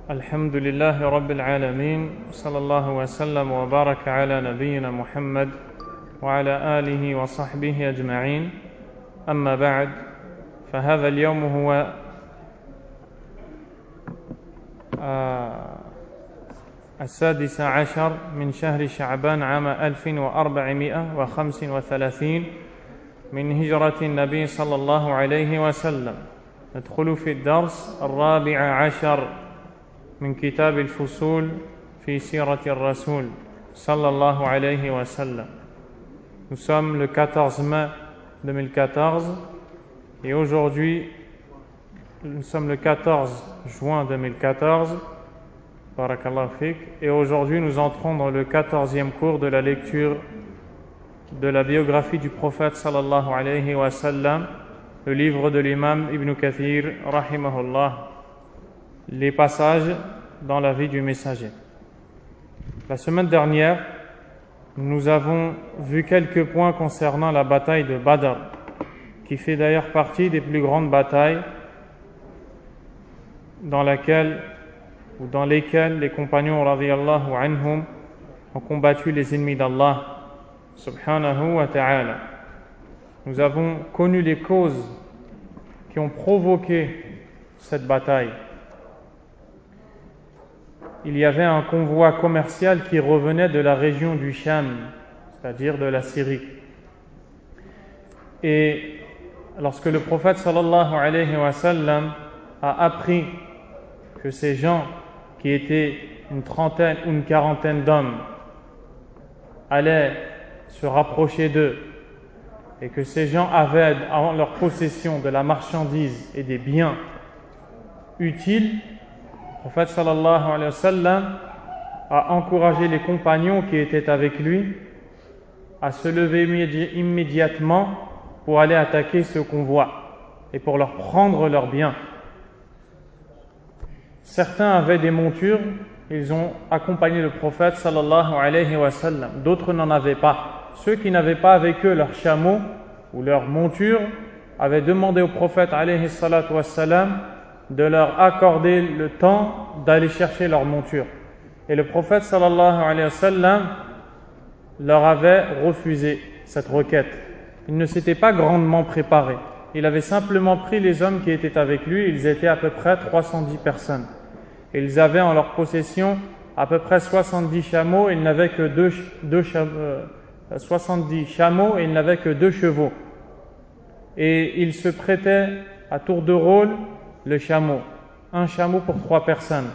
الحمد لله رب العالمين صلى الله وسلم وبارك على نبينا محمد وعلى آله وصحبه أجمعين أما بعد فهذا اليوم هو السادس عشر من شهر شعبان عام 1435 من هجرة النبي صلى الله عليه وسلم. ندخل في الدرس الرابع عشر من كتاب الفصول في سيرة الرسول صلى الله عليه وسلم. Nous sommes le 14 mai 2014 et aujourd'hui nous sommes le 14 juin 2014. Barakallahu fik. Et aujourd'hui nous entrons dans le 14e cours de la lecture de la biographie du prophète sallallahu alayhi wa sallam, le livre de l'imam Ibn Kathir rahimahullah, les passages dans la vie du messager. La semaine dernière, nous avons vu quelques points concernant la bataille de Badr, qui fait d'ailleurs partie des plus grandes batailles dans lesquelles les compagnons radiyallahu anhum ont combattu les ennemis d'Allah subhanahu wa ta'ala. Nous avons connu les causes qui ont provoqué cette bataille. Il y avait un convoi commercial qui revenait de la région du Sham, c'est-à-dire de la Syrie. Et lorsque le prophète sallallahu alayhi wa sallam a appris que ces gens qui étaient une trentaine ou une quarantaine d'hommes allaient se rapprocher d'eux et que ces gens avaient en leur possession de la marchandise et des biens utiles, le prophète sallallahu alayhi wa sallam a encouragé les compagnons qui étaient avec lui à se lever immédiatement pour aller attaquer ce convoi et pour leur prendre leurs biens. Certains avaient des montures, ils ont accompagné le prophète sallallahu alayhi wa sallam. D'autres n'en avaient pas. Ceux qui n'avaient pas avec eux leurs chameaux ou leurs montures avaient demandé au prophète alayhi salatu wa sallam de leur accorder le temps d'aller chercher leur monture. Et le prophète sallallahu alayhi wa sallam leur avait refusé cette requête. Il ne s'était pas grandement préparé. Il avait simplement pris les hommes qui étaient avec lui. Ils étaient à peu près 310 personnes. Et ils avaient en leur possession à peu près 70 chameaux. Ils n'avaient que 70 chameaux et ils n'avaient que 2 chevaux. Et ils se prêtaient à tour de rôle le chameau. Un chameau pour 3 personnes.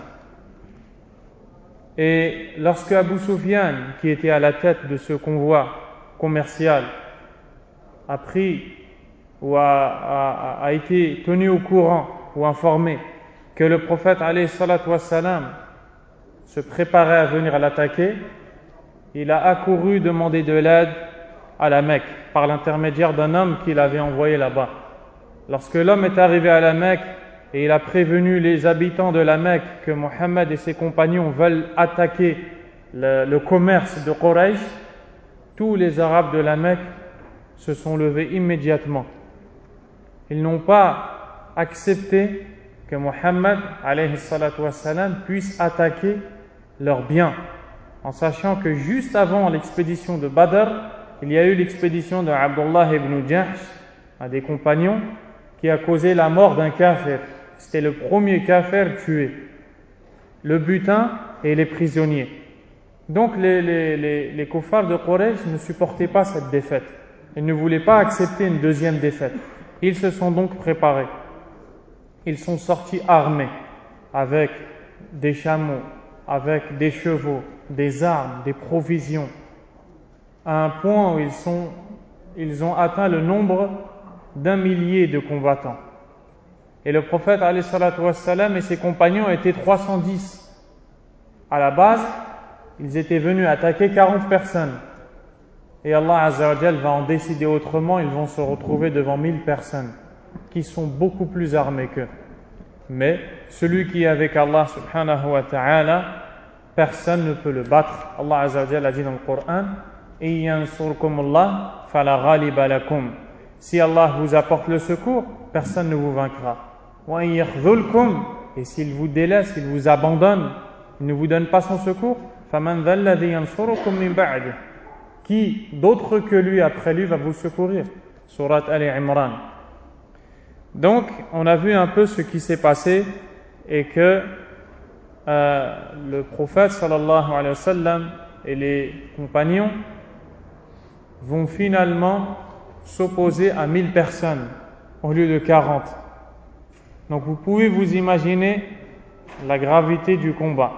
Et lorsque Abu Sufyan, qui était à la tête de ce convoi commercial, a pris ou a été tenu au courant ou informé que le prophète alayhi salatu wassalam se préparait à venir l'attaquer, il a accouru demander de l'aide à la Mecque par l'intermédiaire d'un homme qu'il avait envoyé là-bas. Lorsque l'homme est arrivé à la Mecque et il a prévenu les habitants de la Mecque que Mohammed et ses compagnons veulent attaquer le commerce de Quraysh, tous les Arabes de la Mecque se sont levés immédiatement. Ils n'ont pas accepté que Mohammed alayhi salatu wassalam puisse attaquer leurs biens, en sachant que juste avant l'expédition de Badr, il y a eu l'expédition de Abdullah ibn Jahsh, un des compagnons, qui a causé la mort d'un kafir. C'était le premier kafir tué. Le butin et les prisonniers. Donc les kuffars de Quraysh ne supportaient pas cette défaite. Ils ne voulaient pas accepter une deuxième défaite. Ils se sont donc préparés. Ils sont sortis armés avec des chameaux, avec des chevaux, des armes, des provisions, à un point où ils ont atteint le nombre d'1 millier de combattants. Et le prophète alayhi salatu wassalam et ses compagnons étaient 310. À la base, ils étaient venus attaquer 40 personnes. Et Allah Azza wa Jal va en décider autrement, ils vont se retrouver devant 1000 personnes qui sont beaucoup plus armées qu'eux. Mais celui qui est avec Allah subhanahu wa ta'ala, personne ne peut le battre. Allah Azza wa Jal a dit dans le Coran: Iyansurkumullah fala ghaliba lakum. Si Allah vous apporte le secours, personne ne vous vaincra. Wa in yakhzulkum et s'il vous délaisse, il vous abandonne, il ne vous donne pas son secours, فَمَنْ ذَا الَّذِي يَنْصُرُكُمْ مِنْ بَعْدِهِ, qui d'autre que lui, après lui, va vous secourir? Sourate Ali Imran. Donc, on a vu un peu ce qui s'est passé et que le prophète sallallahu alayhi wa sallam et les compagnons vont finalement s'opposer à 1000 personnes au lieu de 40. Donc vous pouvez vous imaginer la gravité du combat.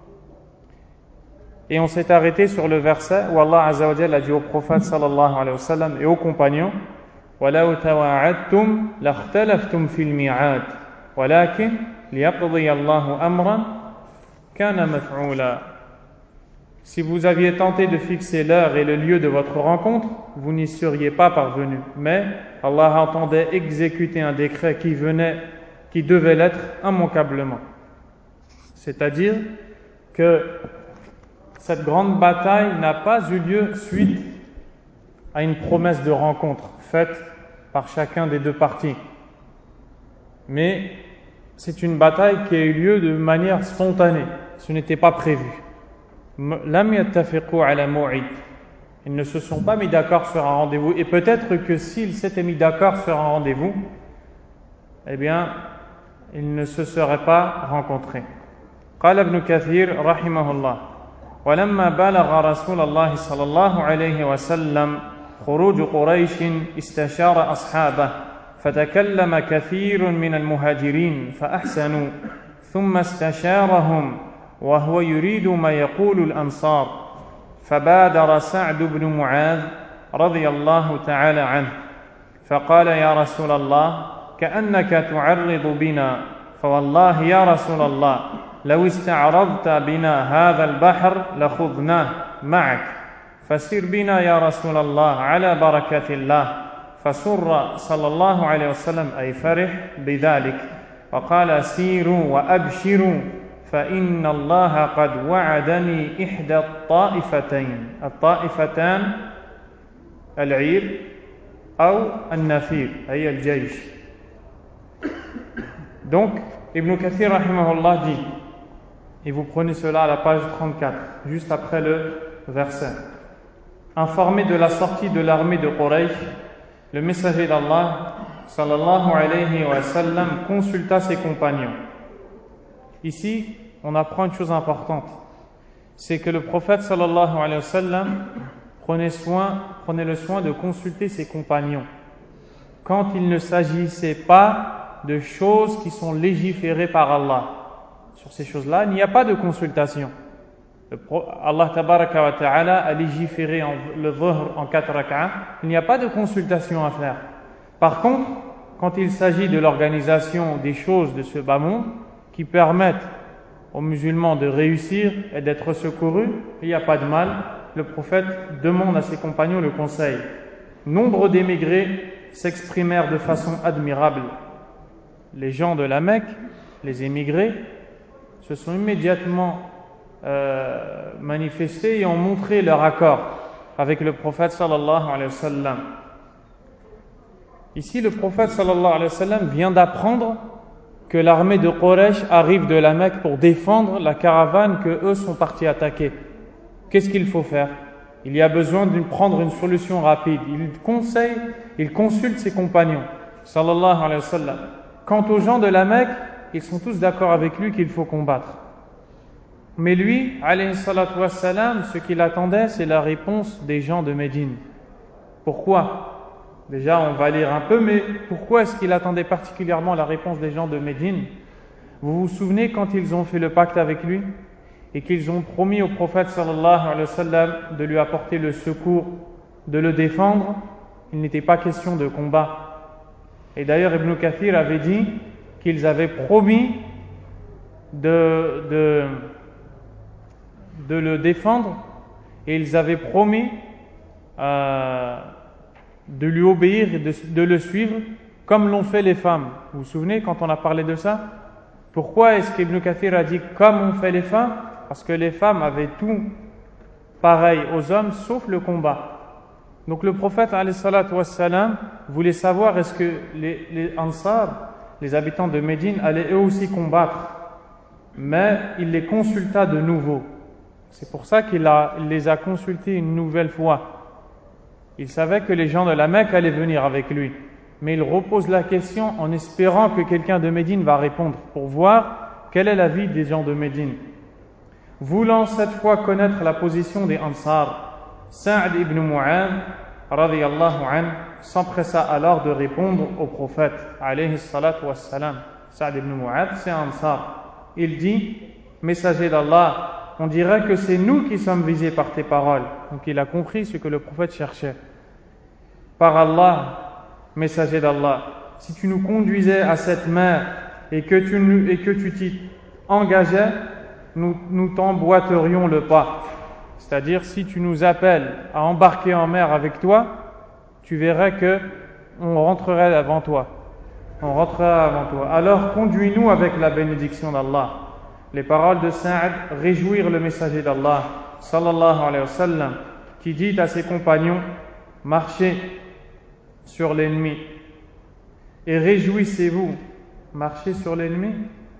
Et on s'est arrêté sur le verset où Allah Azza wa Jalla a dit au prophète sallallahu alayhi wa sallam et aux compagnons: وَلَوْ تَوَاعَدْتُمْ لَاخْتَلَفْتُمْ فِي الْمِيعَادِ وَلَكِنْ لِيَقْضِيَ اللَّهُ أَمْرًا كَانَ مَفْعُولًا. Si vous aviez tenté de fixer l'heure et le lieu de votre rencontre, vous n'y seriez pas parvenus. Mais Allah entendait exécuter un décret qui devait l'être immanquablement. C'est-à-dire que cette grande bataille n'a pas eu lieu suite à une promesse de rencontre faite par chacun des deux parties. Mais c'est une bataille qui a eu lieu de manière spontanée. Ce n'était pas prévu. Lam yattafiqu ala maw'id. Ils ne se sont pas mis d'accord sur un rendez-vous. Et peut-être que s'ils s'étaient mis d'accord sur un rendez-vous, eh bien, ils ne se seraient pas rencontrés. قال ابن كثير رحمه الله: ولما بلغ رسول الله صلى الله عليه وسلم خروج قريش استشار أصحابه فتكلم كثير من المهاجرين فأحسنوا ثم استشارهم وهو يريد ما يقول الأنصار فبادر سعد بن معاذ رضي الله تعالى عنه فقال: يا رسول الله كأنك تعرض بنا فوالله يا رسول الله لو استعرضت بنا هذا البحر لخضناه معك فسر بنا يا رسول الله على بركة الله فسر صلى الله عليه وسلم أي فرح بذلك وقال: سيروا وأبشروا فإن الله قد وعدني إحدى الطائفتان العير أو النفير أي الجيش. Donc Ibn Kathir rahimahullah dit, et vous prenez cela à la page 34, juste après le verset: informé de la sortie de l'armée de Quraysh, le messager d'Allah sallallahu alayhi wa sallam consulta ses compagnons. Ici, on apprend une chose importante, c'est que le prophète sallallahu alayhi wa sallam prenait le soin de consulter ses compagnons quand il ne s'agissait pas de choses qui sont légiférées par Allah. Sur ces choses-là, il n'y a pas de consultation. Allah tabaraka wa ta'ala a légiféré le dhuhr en 4 rak'ah, il n'y a pas de consultation à faire. Par contre, quand il s'agit de l'organisation des choses de ce bas monde qui permettent aux musulmans de réussir et d'être secourus, il n'y a pas de mal. Le prophète demande à ses compagnons le conseil. Nombre d'émigrés s'exprimèrent de façon admirable. Les gens de la Mecque, les émigrés, se sont immédiatement manifestés et ont montré leur accord avec le prophète sallallahu alayhi wa sallam. Ici, le prophète sallallahu alayhi wa sallam vient d'apprendre que l'armée de Quraysh arrive de la Mecque pour défendre la caravane que eux sont partis attaquer. Qu'est-ce qu'il faut faire? Il y a besoin de prendre une solution rapide. Il consulte ses compagnons sallallahu alayhi wa sallam. Quant aux gens de la Mecque, ils sont tous d'accord avec lui qu'il faut combattre. Mais lui, alayhi salatu wassalam, ce qu'il attendait, c'est la réponse des gens de Médine. Pourquoi? Déjà, on va lire un peu, mais pourquoi est-ce qu'il attendait particulièrement la réponse des gens de Médine? Vous vous souvenez quand ils ont fait le pacte avec lui et qu'ils ont promis au prophète sallallahu alayhi wa sallam de lui apporter le secours, de le défendre? Il n'était pas question de combat. Et d'ailleurs, Ibn Kathir avait dit qu'ils avaient promis de le défendre et ils avaient promis de lui obéir et de le suivre comme l'ont fait les femmes. Vous vous souvenez quand on a parlé de ça? Pourquoi est-ce qu'Ibn Kathir a dit comme ont fait les femmes? Parce que les femmes avaient tout pareil aux hommes sauf le combat. Donc le prophète alayhi salatu wassalam voulait savoir est-ce que les Ansar les habitants de Médine allaient eux aussi combattre, mais il les consulta de nouveau. C'est pour ça qu'il les a consultés une nouvelle fois. Il savait que les gens de la Mecque allaient venir avec lui, mais il repose la question en espérant que quelqu'un de Médine va répondre pour voir quel est l'avis des gens de Médine. Voulant cette fois connaître la position des Ansar, Sa'd ibn Mu'adh radiyallahu anhu s'empressa alors de répondre au prophète alayhi salatu wassalam. Sa'd ibn Mu'adh, c'est un Ansar. Il dit: Messager d'Allah, on dirait que c'est nous qui sommes visés par tes paroles. Donc il a compris ce que le prophète cherchait. Par Allah, messager d'Allah, si tu nous conduisais à cette mer et que tu t'y engageais, nous t'emboîterions le pas. C'est-à-dire, si tu nous appelles à embarquer en mer avec toi, tu verrais que on rentrerait avant toi. Alors conduis-nous avec la bénédiction d'Allah. Les paroles de Sa'd réjouirent le messager d'Allah, sallallahu alayhi wa sallam, qui dit à ses compagnons: marchez sur l'ennemi et réjouissez-vous. Marchez sur l'ennemi.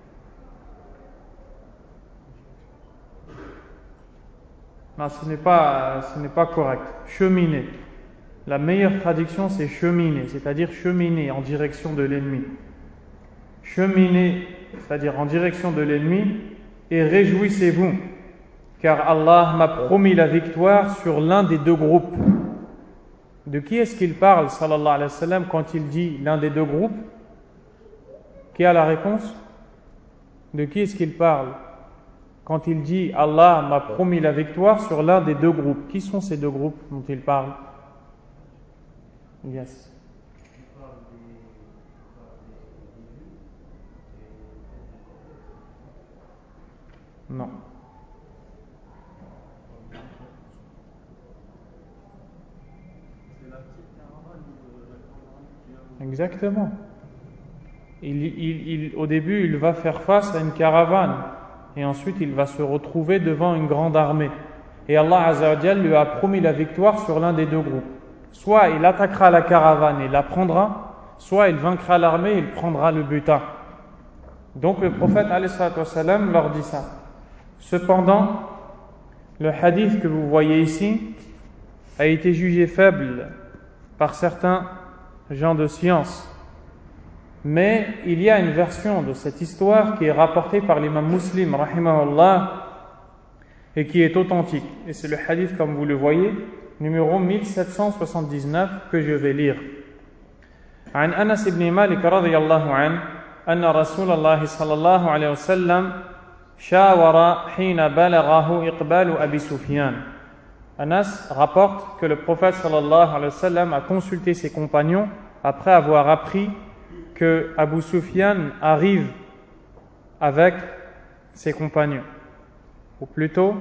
Non, ce n'est pas correct. Cheminer. La meilleure traduction, c'est cheminer, c'est-à-dire cheminer en direction de l'ennemi. Cheminer, c'est-à-dire en direction de l'ennemi, et réjouissez-vous, car Allah m'a promis la victoire sur l'un des deux groupes. De qui est-ce qu'il parle, sallallahu alayhi wa sallam, quand il dit l'un des deux groupes? Qui a la réponse? De qui est-ce qu'il parle quand il dit Allah m'a promis la victoire sur l'un des deux groupes? Qui sont ces deux groupes dont il parle? Yes. Non. Exactement. Au début, il va faire face à une caravane et ensuite il va se retrouver devant une grande armée. Et Allah Azza wa Jal lui a promis la victoire sur l'un des deux groupes. Soit il attaquera la caravane et la prendra, soit il vaincra l'armée et il prendra le butin. Donc le prophète alayhi salatu wa salam leur dit ça. Cependant, le hadith que vous voyez ici a été jugé faible par certains gens de science. Mais il y a une version de cette histoire qui est rapportée par l'imam Muslim, rahimahullah, et qui est authentique. Et c'est le hadith, comme vous le voyez, numéro 1779, que je vais lire. عن أنس بن مالك رضي الله عنه أن رسول الله صلى الله عليه وسلم شاور حين بلغه إقبال أبي سفيان. Anas rapporte que le prophète sallallahu alayhi wa sallam a consulté ses compagnons après avoir appris que Abu Sufyan arrive avec ses compagnons, ou plutôt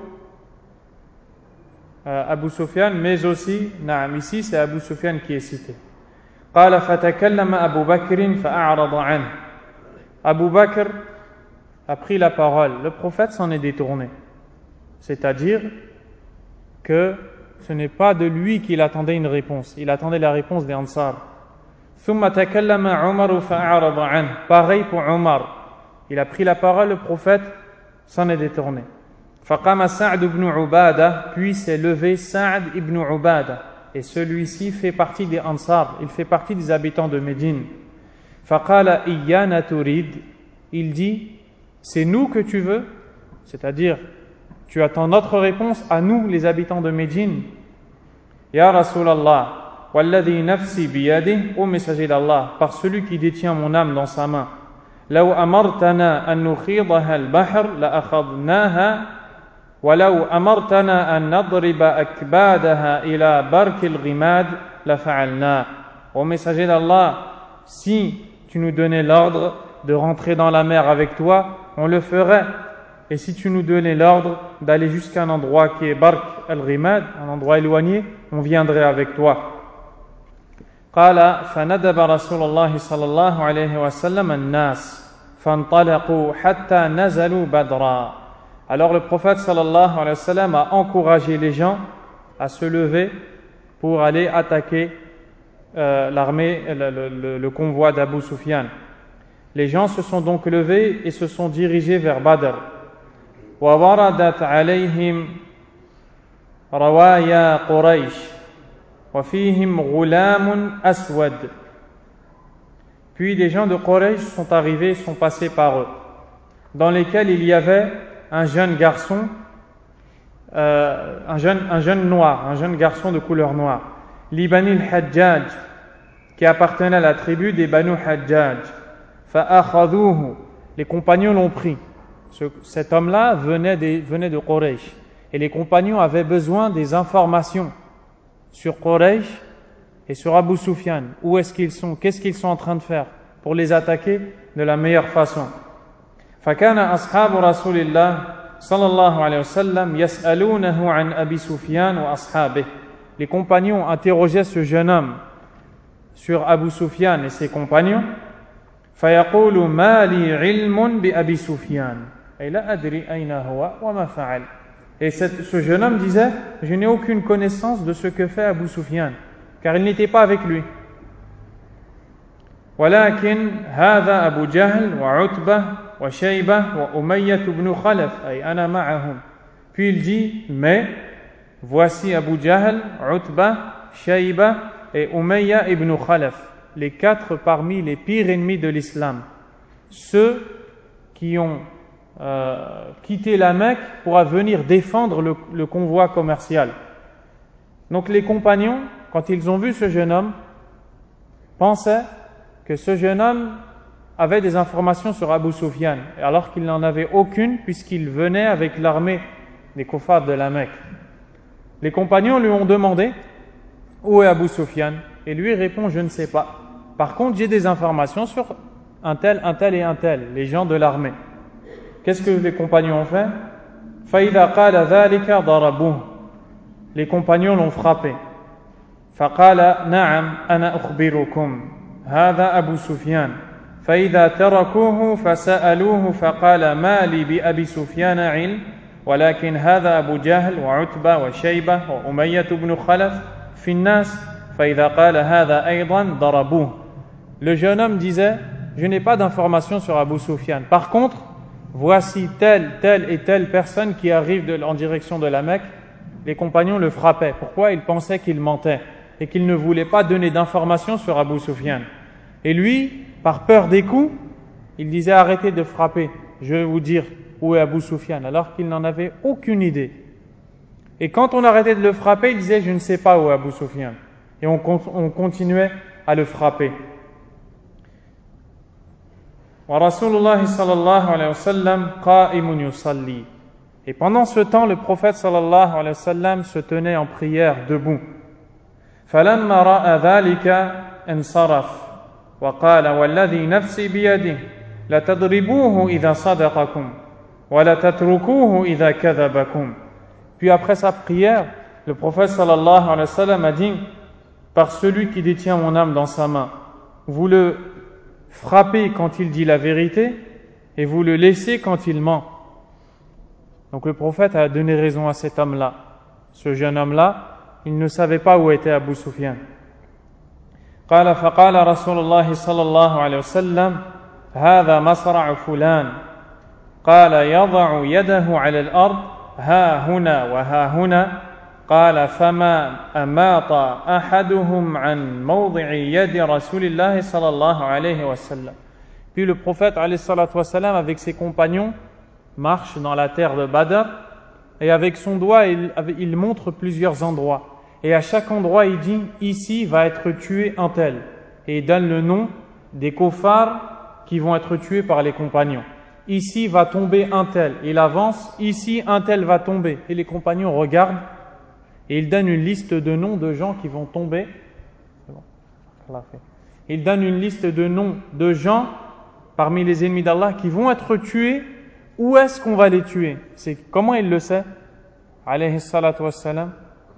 Abu Sufyan, mais aussi, ici c'est Abu Sufyan qui est cité. قال فتكلم أبو بكر فأعرض عنه. Abu Bakr a pris la parole, le prophète s'en est détourné, c'est-à-dire que ce n'est pas de lui qu'il attendait une réponse, il attendait la réponse des Ansar. ثم تكلم عمر فأعرض عنه. Pareil pour Omar, il a pris la parole, le prophète s'en est détourné. فقام سعد بن عبادة, puis s'est levé Sa'd ibn Ubadah, et celui-ci fait partie des Ansar, il fait partie des habitants de Médine. فقال إيانا تريد, il dit: c'est nous que tu veux, c'est-à-dire tu attends notre réponse à nous les habitants de Médine. Ya Rasulallah, walladhi nafsi biyadih, ô messager d'Allah, par celui qui détient mon âme dans sa main, law amartana an nukhidaha al-bahr la akhadnaha wa law amartana an nadriba akbadaha ila bark al-ghimad la fa'alna. Ô messager d'Allah, si tu nous donnais l'ordre de rentrer dans la mer avec toi, on le ferait. Et si tu nous donnais l'ordre d'aller jusqu'à un endroit qui est Bark al-Ghimad, un endroit éloigné, on viendrait avec toi. قال فندب رسول الله صلى الله عليه وسلم الناس فانطلقوا حتى نزلوا بدرا. Alors le prophète sallallahu alayhi wa sallam a encouragé les gens à se lever pour aller attaquer l'armée, le convoi d'Abu Sufyan. Les gens se sont donc levés et se sont dirigés vers Badr. وَوَرَدَتْ عَلَيْهِمْ رَوَايَا قُرَيْشٍ وَفِيهِمْ غُلَامٌ أَسْوَدٌ. Puis des gens de Quraysh sont arrivés, sont passés par eux, dans lesquels il y avait un jeune garçon, un jeune noir, un jeune garçon de couleur noire, Libani al-Hajjaj, qui appartenait à la tribu des Banu Hajjaj. فَأَخَذُوهُ. Les compagnons l'ont pris. Cet homme-là venait de Quraysh. Et les compagnons avaient besoin des informations sur Quraysh et sur Abu Sufyan. Où est-ce qu'ils sont? Qu'est-ce qu'ils sont en train de faire pour les attaquer de la meilleure façon? فَكَانَ أَصْحَابُ رَسُولِ اللَّهِ صلى الله عليه وسلم يسألونه عن أبي سفيان وأصحابه. Les compagnons interrogeaient ce jeune homme sur Abu Sufyan et ses compagnons. فيقول ما لي علم بأبي سفيان أي لا أدري أين هو وما فعل. Et ce jeune homme disait, je n'ai aucune connaissance de ce que fait Abu Sufyan, car il n'était pas avec lui. ولكن هذا أبو جهل وعتبة وشيبة وأمية بن خلف أي أنا معهم. Puis il dit, mais voici Abu Jahl, Utba, Shayba et Umayya ibn Khalaf, les 4 parmi les pires ennemis de l'islam, ceux qui ont quitté la Mecque pour venir défendre le convoi commercial. Donc les compagnons, quand ils ont vu ce jeune homme, pensaient que ce jeune homme avait des informations sur Abu Sufyan, alors qu'il n'en avait aucune puisqu'il venait avec l'armée des kuffars de la Mecque. Les compagnons lui ont demandé où est Abu Sufyan, et lui répond, je ne sais pas. Par contre, j'ai des informations sur un tel et un tel, les gens de l'armée. Qu'est-ce que les compagnons ont fait? فَإِذَا قَالَ ذَلِكَ ضَرَبُوهُ. Les compagnons l'ont frappé. فَقَالَ نَعَمْ أَنَا أُخْبِرُكُمْ هَذَا أَبُو سُفْيَانَ فَإِذَا تَرَكُوهُ فَسَأَلُوهُ فَقَالَ مَا لِي بِأَبِي سُفْيَانَ عِلْمٌ ولكن هذا أبو جهل وعتبة وشيبة وأمية بن خلف في الناس فإذا قال هذا أيضا ضربوه. Le jeune homme disait, je n'ai pas d'informations sur Abu Sufyan. Par contre, voici telle et telle personne qui arrive en direction de la Mecque. Les compagnons le frappaient. Pourquoi? Ils pensaient qu'il mentait et qu'il ne voulait pas donner d'informations sur Abu Sufyan. Et lui, par peur des coups, il disait, arrêtez de frapper, je vais vous dire où est Abu Sufyan, alors qu'il n'en avait aucune idée. Et quand on arrêtait de le frapper, il disait, je ne sais pas où est Abu Sufyan. Et on continuait à le frapper. وَرَسُولُ صلى الله عليه وسلم قائم يصلي. Et pendant ce temps, le prophète sallallahu alayhi wa sallam se tenait en prière debout. فَلَمَّا رَأَى ذَلِكَ انصرف وقال والذي نفسي بيده لتضربوه إذا صدقكم ولا تتركوه إذا كذبكم. Puis après sa prière, le prophète sallallahu alayhi wa sallam a dit, par celui qui détient mon âme dans sa main, vous le frappez quand il dit la vérité et vous le laissez quand il ment. Donc le prophète a donné raison à cet homme-là. Ce jeune homme-là, il ne savait pas où était Abu Sufyan. قال فقال رسول الله صلى الله عليه وسلم هذا مصرع فلان قال يضع يده على الأرض ها هنا وها هنا قال فما أماط أحدهم عن موضع يد رسول الله صلى الله عليه وسلم. Puis le prophète alayhi salatu wassalam avec ses compagnons marche dans la terre de Badr et avec son doigt il montre plusieurs endroits. Et à chaque endroit, il dit, ici va être tué un tel. Et il donne le nom des kuffars qui vont être tués par les compagnons. Ici va tomber un tel. Il avance, ici un tel va tomber. Et les compagnons regardent et il donne une liste de noms de gens qui vont tomber. Il donne une liste de noms de gens parmi les ennemis d'Allah qui vont être tués. Où est-ce qu'on va les tuer? C'est comment il le sait? Alayhi salatu wassalam.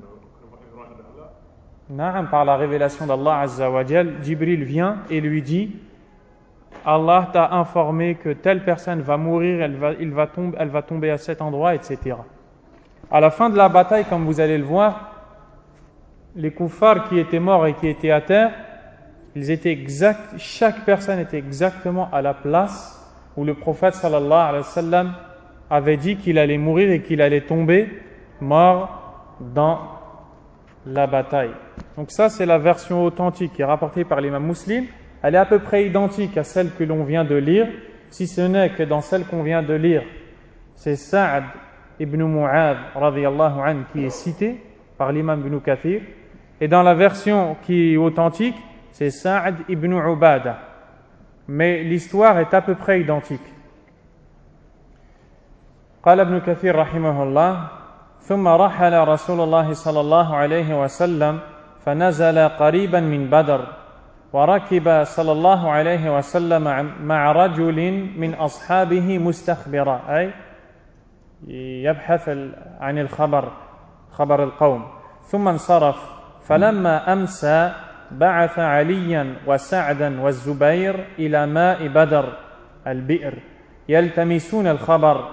Par la révélation d'Allah Azza wa Jal, Jibril vient et lui dit, Allah t'a informé que telle personne va mourir, elle va tomber à cet endroit, etc. À la fin de la bataille, comme vous allez le voir, les kuffars qui étaient morts et qui étaient à terre, chaque personne était exactement à la place où le prophète sallallahu alayhi wa sallam avait dit qu'il allait mourir et qu'il allait tomber mort dans la bataille. Donc ça, c'est la version authentique qui est rapportée par l'imam Muslim. Elle est à peu près identique à celle que l'on vient de lire, si ce n'est que dans celle qu'on vient de lire, c'est Sa'd ibn Mu'adh radiyallahu anhu qui est cité par l'imam Ibn Kathir, et dans la version qui est authentique, c'est Sa'd ibn Ubadah. Mais l'histoire est à peu près identique. قال ابن كثير رحمه الله ثم رحل رسول الله صلى الله عليه وسلم فنزل قريبا من بدر وركب صلى الله عليه وسلم مع رجل من أصحابه مستخبرا أي يبحث عن الخبر خبر القوم ثم انصرف فلما أمسى بعث عليا وسعدا والزبير إلى ماء بدر البئر يلتمسون الخبر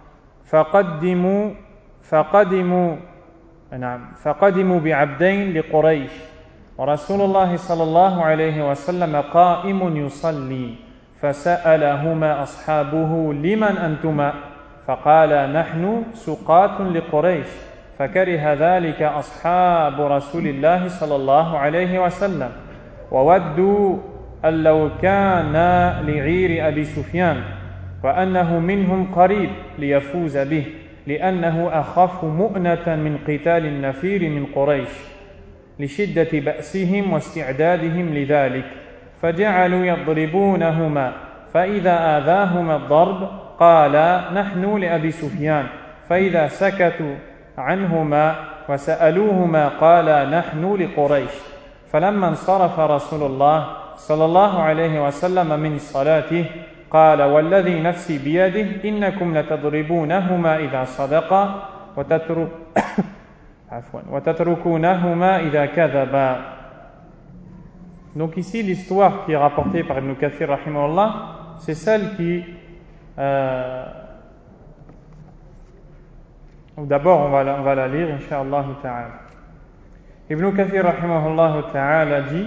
فقدموا بعبدين لقريش ورسول الله صلى الله عليه وسلم قائم يصلي فسألهما أصحابه لمن أنتما فقال نحن سقاة لقريش فكره ذلك أصحاب رسول الله صلى الله عليه وسلم وودوا أن لو كان لعير أبي سفيان وأنه منهم قريب ليفوز به لأنه أخف مؤنة من قتال النفير من قريش لشدة بأسهم واستعدادهم لذلك فجعلوا يضربونهما فإذا آذاهما الضرب قال نحن لأبي سفيان فإذا سكتوا عنهما وسألوهما قال نحن لقريش فلما انصرف رسول الله صلى الله عليه وسلم من صلاته قال والذي نفسي بيده إنكم لتضربونهما إذا صدقا وتتركونهما إذا كذبا. Donc ici l'histoire qui est rapportée par Ibn Kathir rahimahullah, c'est celle qui d'abord on va la lire incha'Allah ta'ala. Ibn Kathir rahimahullah ta'ala dit: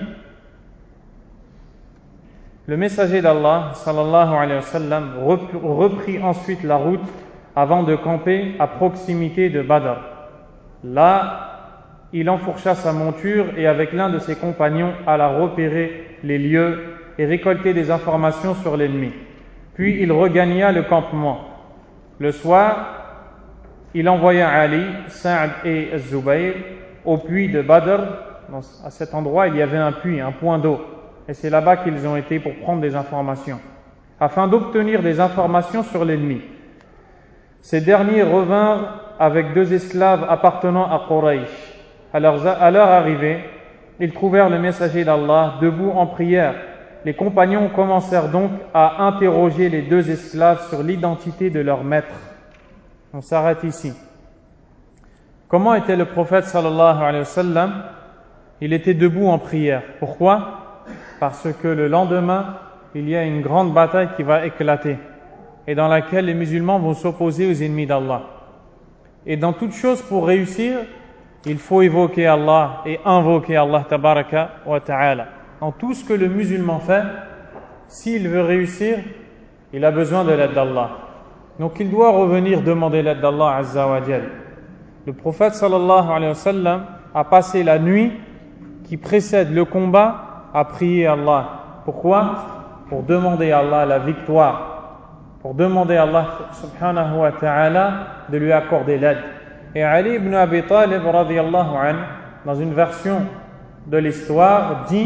le messager d'Allah sallallahu alayhi wa sallam reprit ensuite la route avant de camper à proximité de Badr. Là, il enfourcha sa monture et avec l'un de ses compagnons alla repérer les lieux et récolter des informations sur l'ennemi. Puis il regagna le campement. Le soir, il envoya Ali, Sa'd et Zubayr au puits de Badr. À cet endroit, il y avait un puits, un point d'eau. Et c'est là-bas qu'ils ont été pour prendre des informations, afin d'obtenir des informations sur l'ennemi. Ces derniers revinrent avec 2 esclaves appartenant à Quraysh. À leur arrivée, ils trouvèrent le messager d'Allah debout en prière. Les compagnons commencèrent donc à interroger les 2 esclaves sur l'identité de leur maître. On s'arrête ici. Comment était le prophète sallallahu alayhi wa sallam? Il était debout en prière. Pourquoi? Parce que le lendemain, il y a une grande bataille qui va éclater et dans laquelle les musulmans vont s'opposer aux ennemis d'Allah. Et dans toute chose, pour réussir, il faut évoquer Allah et invoquer Allah tabaraka wa ta'ala. Dans tout ce que le musulman fait, s'il veut réussir, il a besoin de l'aide d'Allah. Donc il doit revenir demander l'aide d'Allah azza wa jal. Le prophète sallallahu alayhi wa sallam a passé la nuit qui précède le combat à prier Allah. Pourquoi? Pour demander à Allah la victoire, pour demander à Allah subhanahu wa ta'ala de lui accorder l'aide. Et Ali ibn Abi Talib radiyallahu anhu, dans une version de l'histoire, dit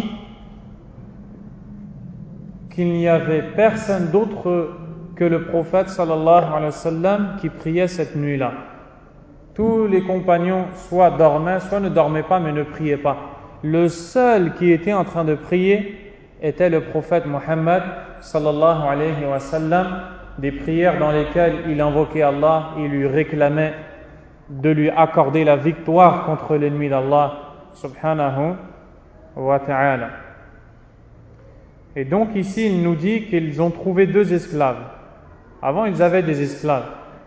qu'il n'y avait personne d'autre que le prophète sallallahu alayhi wa sallam qui priait cette nuit-là. Tous les compagnons soit dormaient, soit ne dormaient pas mais ne priaient pas. Le seul qui était en train de prier était le prophète Muhammad sallallahu alayhi wa sallam, des prières dans lesquelles il invoquait Allah et lui réclamait de lui accorder la victoire contre l'ennemi d'Allah subhanahu wa ta'ala. Et donc ici il nous dit qu'ils ont trouvé 2 esclaves. Avant ils avaient des esclaves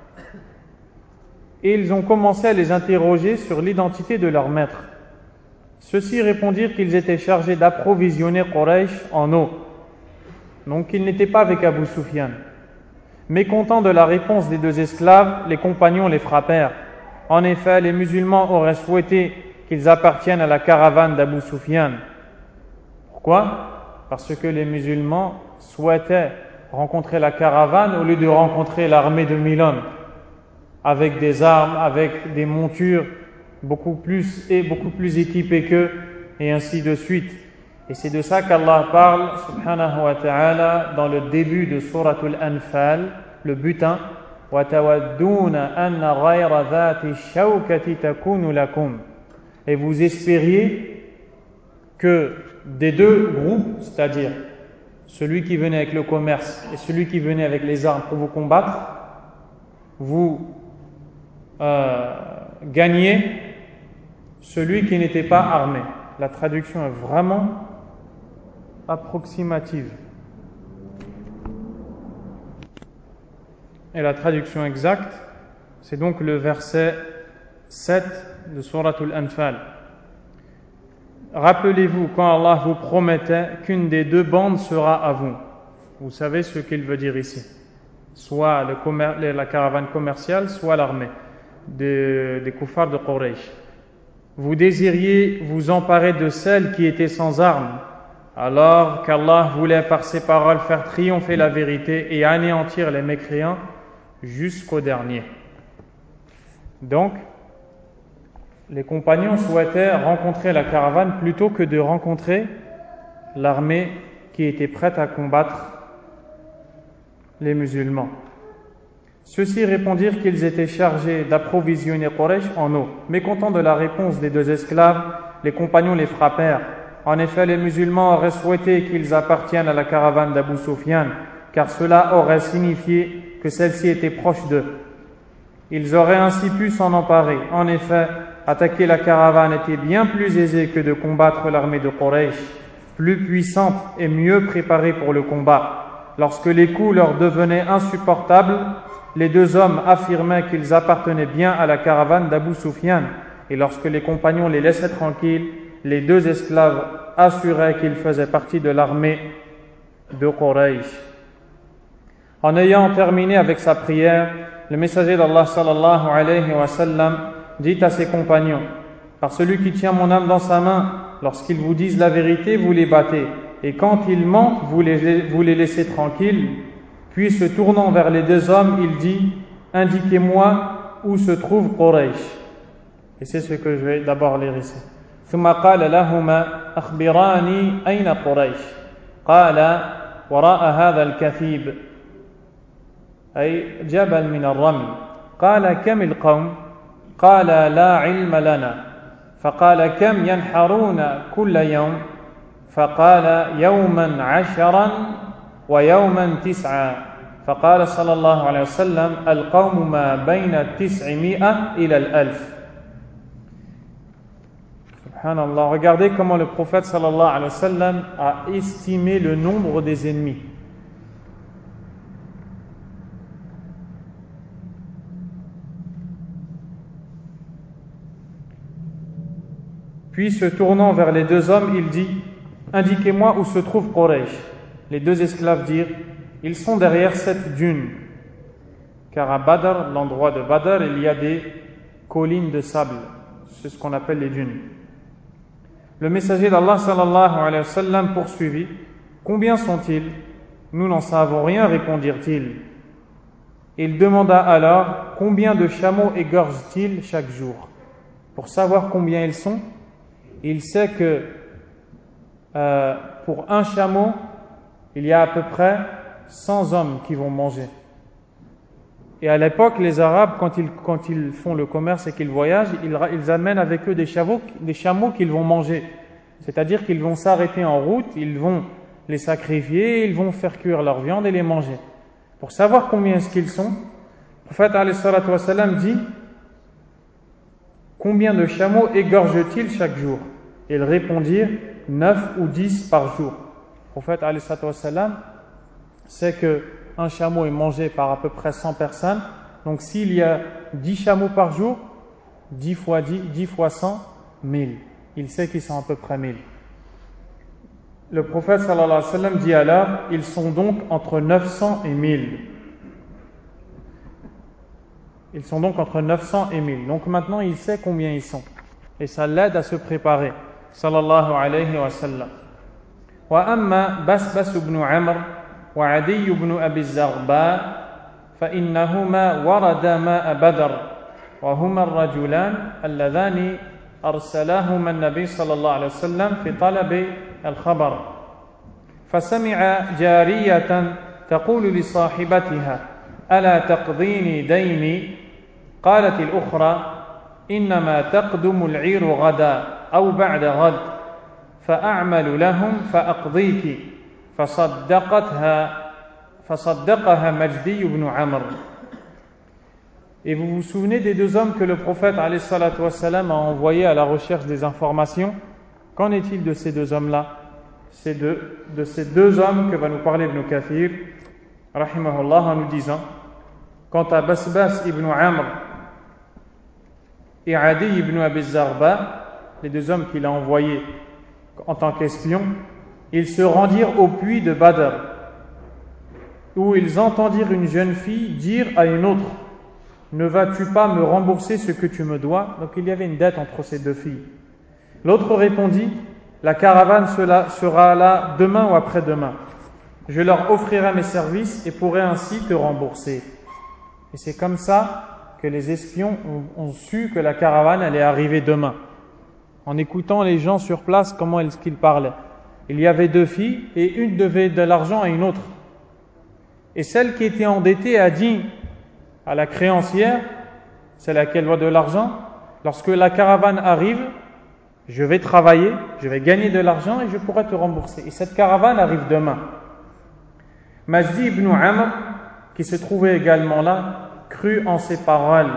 et ils ont commencé à les interroger sur l'identité de leur maître. Ceux-ci répondirent qu'ils étaient chargés d'approvisionner Quraysh en eau. Donc ils n'étaient pas avec Abu Sufyan. Mécontents de la réponse des deux esclaves, les compagnons les frappèrent. En effet, les musulmans auraient souhaité qu'ils appartiennent à la caravane d'Abu Sufyan. Pourquoi? Parce que les musulmans souhaitaient rencontrer la caravane au lieu de rencontrer l'armée de 1000 hommes, avec des armes, avec des montures beaucoup plus équipées qu'eux, et ainsi de suite. Et c'est de ça qu'Allah parle, subhanahu wa ta'ala, dans le début de Suratul Anfal, le butin, وَتَوَدُّونَ أَنَّ غَيْرَ ذَاتِ الشَّوْكَةِ تَكُونُ لَكُمْ. Et vous espériez que des deux groupes, c'est-à-dire celui qui venait avec le commerce et celui qui venait avec les armes pour vous combattre, vous gagniez celui qui n'était pas armé. La traduction est vraiment approximative. Et la traduction exacte, c'est donc le verset 7 de Suratul Anfal. Rappelez-vous quand Allah vous promettait qu'une des deux bandes sera à vous. Vous savez ce qu'il veut dire ici. Soit la caravane commerciale, soit l'armée des kuffars de Quraysh. Vous désiriez vous emparer de celle qui était sans armes, alors qu'Allah voulait par ses paroles faire triompher la vérité et anéantir les mécréants jusqu'au dernier. Donc, les compagnons souhaitaient rencontrer la caravane plutôt que de rencontrer l'armée qui était prête à combattre les musulmans. Ceux-ci répondirent qu'ils étaient chargés d'approvisionner Quraysh en eau. Mécontents de la réponse des deux esclaves, les compagnons les frappèrent. En effet, les musulmans auraient souhaité qu'ils appartiennent à la caravane d'Abu Sufyan, car cela aurait signifié que celle-ci était proche d'eux. Ils auraient ainsi pu s'en emparer. En effet, attaquer la caravane était bien plus aisé que de combattre l'armée de Quraysh, plus puissante et mieux préparée pour le combat. Lorsque les coups leur devenaient insupportables, les deux hommes affirmaient qu'ils appartenaient bien à la caravane d'Abu Sufyan, et lorsque les compagnons les laissaient tranquilles, les deux esclaves assuraient qu'ils faisaient partie de l'armée de Quraysh. En ayant terminé avec sa prière, le messager d'Allah sallallahu alayhi wa sallam dit à ses compagnons: par celui qui tient mon âme dans sa main, lorsqu'ils vous disent la vérité, vous les battez, et quand ils mentent, vous les laissez tranquilles. Puis se tournant vers les deux hommes, il dit: indiquez-moi où se trouve Quraysh. Et c'est ce que je vais d'abord lire ici. ثم قال لهما أخبراني أين قريش قال وراء هذا الكثيب أي جبل من الرمل قال كم القوم قال لا علم لنا فقال كم ينحرون كل يوم فقال يوما 10 ويوما 9 فقال صلى الله عليه وسلم القوم ما بين 900 إلى 1000. Subhanallah, regardez comment le prophète sallallahu alayhi wa sallam a estimé le nombre des ennemis. Puis se tournant vers les deux hommes, il dit: indiquez-moi où se trouve Quraysh. Les deux esclaves dirent: ils sont derrière cette dune. Car à Badr, l'endroit de Badr, il y a des collines de sable. C'est ce qu'on appelle les dunes. Le messager d'Allah sallallahu alayhi wa sallam poursuivit: combien sont-ils? Nous n'en savons rien, répondirent-ils. Il demanda alors: combien de chameaux égorgent-ils chaque jour? Pour savoir combien ils sont, il sait que pour un chameau, il y a à peu près 100 hommes qui vont manger. Et à l'époque, les Arabes, quand ils font le commerce et qu'ils voyagent, ils amènent avec eux des chameaux qu'ils vont manger. C'est-à-dire qu'ils vont s'arrêter en route, ils vont les sacrifier, ils vont faire cuire leur viande et les manger. Pour savoir combien est-ce qu'ils sont, le prophète alayhi salatu wa sallam dit: combien de chameaux égorgent-ils chaque jour? Ils répondirent: 9 ou 10 par jour. Le prophète alayhi salatu wa sallam sait que un chameau est mangé par à peu près 100 personnes. Donc s'il y a 10 chameaux par jour, 10 fois 10, 10 fois 100, 1000. il sait qu'ils sont à peu près 1000. Le prophète sallallahu alayhi wa sallam dit alors, ils sont donc entre 900 et 1000. Ils sont donc entre 900 et 1000. Donc maintenant, il sait combien ils sont. Et ça l'aide à se préparer. Sallallahu alayhi wa sallam. وأما بسبس بن عمرو وعدي بن أبي الزغباء فإنهما وردا ماء بدر وهما الرجلان اللذان أرسلاهما النبي صلى الله عليه وسلم في طلب الخبر فسمع جارية تقول لصاحبتها ألا تقضيني ديني قالت الأخرى إنما تقدم العير غدا أو بعد غد فأعمل لهم فأقضيك فصدقها مجدي بن عمرو. Et vous vous souvenez des deux hommes que le prophète alayhi salatu wassalam a envoyés à la recherche des informations? Qu'en est-il de ces deux hommes-là? C'est de ces deux hommes que va nous parler Ibn Kathir rahimahullah en nous disant, quant à Basbas ibn Amr et Adi ibn Abi Zarba, les deux hommes qu'il a envoyés en tant qu'espions, ils se rendirent au puits de Badr, où ils entendirent une jeune fille dire à une autre: ne vas-tu pas me rembourser ce que tu me dois? Donc il y avait une dette entre ces deux filles. L'autre répondit: la caravane sera là demain ou après-demain. Je leur offrirai mes services et pourrai ainsi te rembourser. Et c'est comme ça que les espions ont su que la caravane allait arriver demain, en écoutant les gens sur place comment est-ce qu'ils parlaient. Il y avait deux filles et une devait de l'argent à une autre. Et celle qui était endettée a dit à la créancière, celle à laquelle doit de l'argent: lorsque la caravane arrive, je vais travailler, je vais gagner de l'argent et je pourrai te rembourser. Et cette caravane arrive demain. Majdi ibn Amr, qui se trouvait également là, crut en ses paroles.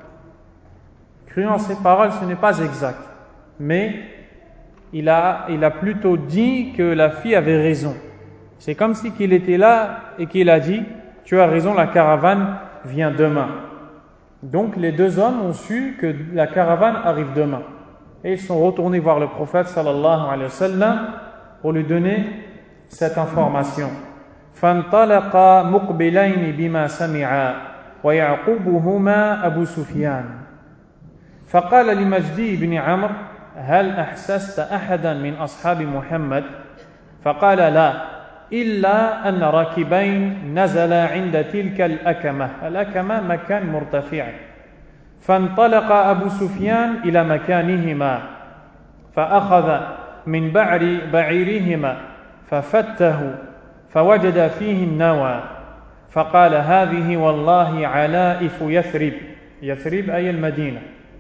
Crut en ses paroles, ce n'est pas exact. Mais il a plutôt dit que la fille avait raison. C'est comme si qu'il était là et qu'il a dit: tu as raison, la caravane vient demain. Donc les deux hommes ont su que la caravane arrive demain. Et ils sont retournés voir le prophète sallallahu alayhi wa sallam pour lui donner cette information. فانطلقا مقبلين بما سمعا ويعقوبهما أبو سفيان فقال لمجدي بن عمرو هل أحسست أحدا من أصحاب محمد؟ فقال لا إلا أن راكبين نزلا عند تلك الأكمة. الأكمة مكان مرتفع. فانطلق أبو سفيان إلى مكانهما فأخذ من بعيرهما ففته فوجد فيه النوى فقال هذه والله علائف يثرب. يثرب أي المدينة.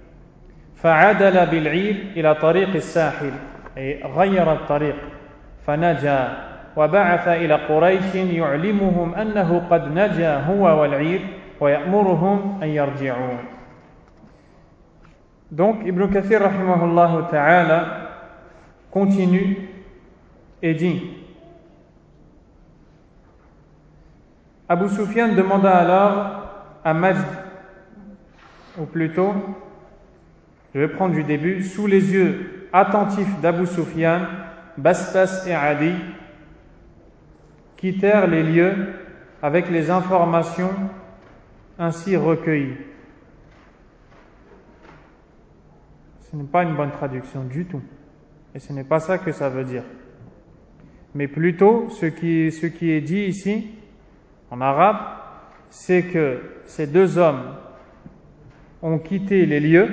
فعدل بالعير إلى طريق الساحل أي غير الطريق فنجا وبعث إلى قريش يعلمهم أنه قد نجا هو والعير ويأمرهم أن يرجعون. Donc Ibn Kathir rahimahullah ta'ala continue et dit: Abu Sufyan demanda alors à Majd, ou plutôt, je vais prendre du début, sous les yeux attentifs d'Abu Sufyan, Basbas et Adi quittèrent les lieux avec les informations ainsi recueillies. Ce n'est pas une bonne traduction du tout. Et ce n'est pas ça que ça veut dire. Mais plutôt, ce qui est dit ici, en arabe, c'est que ces deux hommes ont quitté les lieux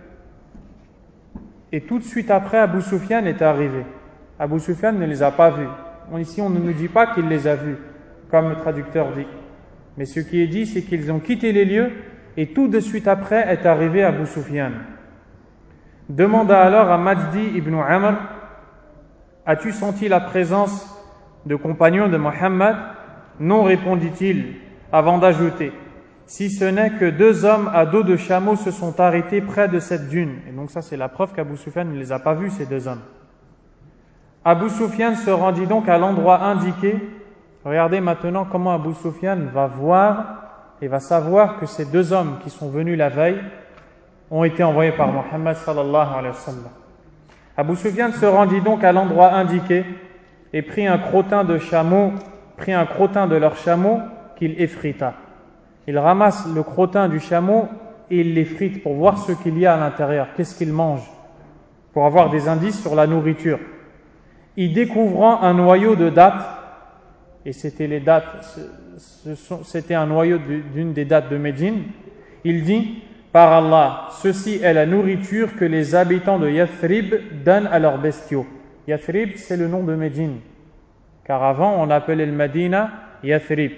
et tout de suite après, Abu Sufyan est arrivé. Abu Sufyan ne les a pas vus. Ici, on ne nous dit pas qu'il les a vus, comme le traducteur dit. Mais ce qui est dit, c'est qu'ils ont quitté les lieux et tout de suite après est arrivé Abu Sufyan. Demanda alors à Majdi ibn Amr: as-tu senti la présence de compagnons de Mohammed? Non, répondit-il, avant d'ajouter: si ce n'est que deux hommes à dos de chameau se sont arrêtés près de cette dune. Et donc ça, c'est la preuve qu'Abu Sufyan ne les a pas vus, ces deux hommes. Abu Sufyan se rendit donc à l'endroit indiqué. Regardez maintenant comment Abu Sufyan va voir et va savoir que ces deux hommes qui sont venus la veille ont été envoyés par Mohammed sallallahu alayhi wa sallam. Abu Sufyan se rendit donc à l'endroit indiqué et prit un crottin de leur chameau qu'il effrita. Il ramasse le crottin du chameau et il l'effrite pour voir ce qu'il y a à l'intérieur, qu'est-ce qu'il mange, pour avoir des indices sur la nourriture. Y découvrant un noyau de dattes, et c'était un noyau d'une des dattes de Médine, il dit: par Allah, ceci est la nourriture que les habitants de Yathrib donnent à leurs bestiaux. Yathrib, c'est le nom de Médine, car avant on appelait le Médina Yathrib.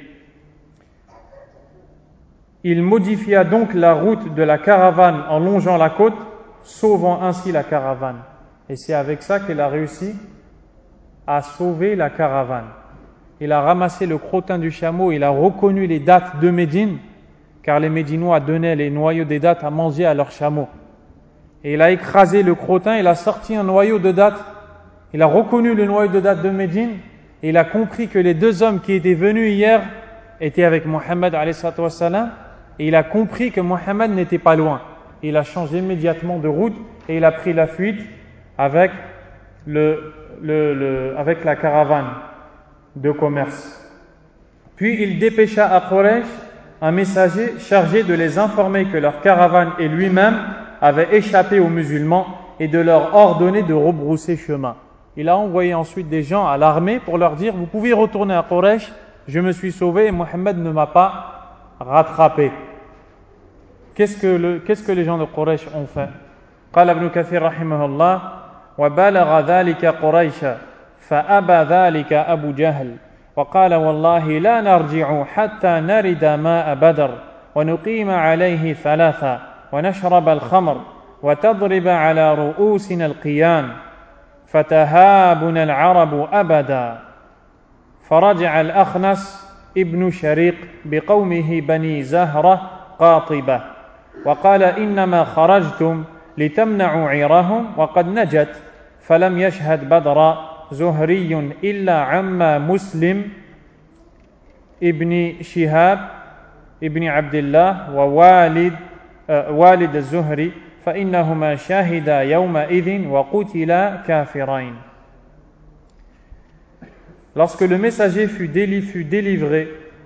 Il modifia donc la route de la caravane en longeant la côte, sauvant ainsi la caravane. Et c'est avec ça qu'il a réussi à sauver la caravane. Il a ramassé le crottin du chameau, il a reconnu les dattes de Médine, car les Médinois donnaient les noyaux des dattes à manger à leurs chameaux. Et il a écrasé le crottin, il a sorti un noyau de dattes, il a reconnu le noyau de dattes de Médine, et il a compris que les deux hommes qui étaient venus hier étaient avec Mohammed alayhi salatu wassalam, et il a compris que Mohammed n'était pas loin. Il a changé immédiatement de route et il a pris la fuite avec avec la caravane de commerce. Puis il dépêcha à Quraysh un messager chargé de les informer que leur caravane et lui-même avaient échappé aux musulmans et de leur ordonner de rebrousser chemin. Il a envoyé ensuite des gens à l'armée pour leur dire: vous pouvez retourner à Quraysh, je me suis sauvé et Mohammed ne m'a pas rattrapé. Qu'est-ce que les gens de Quraysh ont fait? قال ابن كثير رحمه الله: وبلغ ذلك قريش فأبى ذلك أبو جهل وقال والله لا نرجع حتى نرد ماء بدر ونقيم عليه ثلاثا ونشرب الخمر وتضرب على رؤوسنا القيان فتهابنا العرب أبدا. فرجع الأخنس ابن شريق بقومه بني زهرة قاطبة وقال إنما خرجتم لتمنعوا عيرهم وقد نجت فلم يشهد بدر زهري إلا عما مسلم ابن شهاب ابن عبد الله والد الزهري فإنهما شاهدا يومئذ وقتلا كافرين. Lorsque le message fut délivré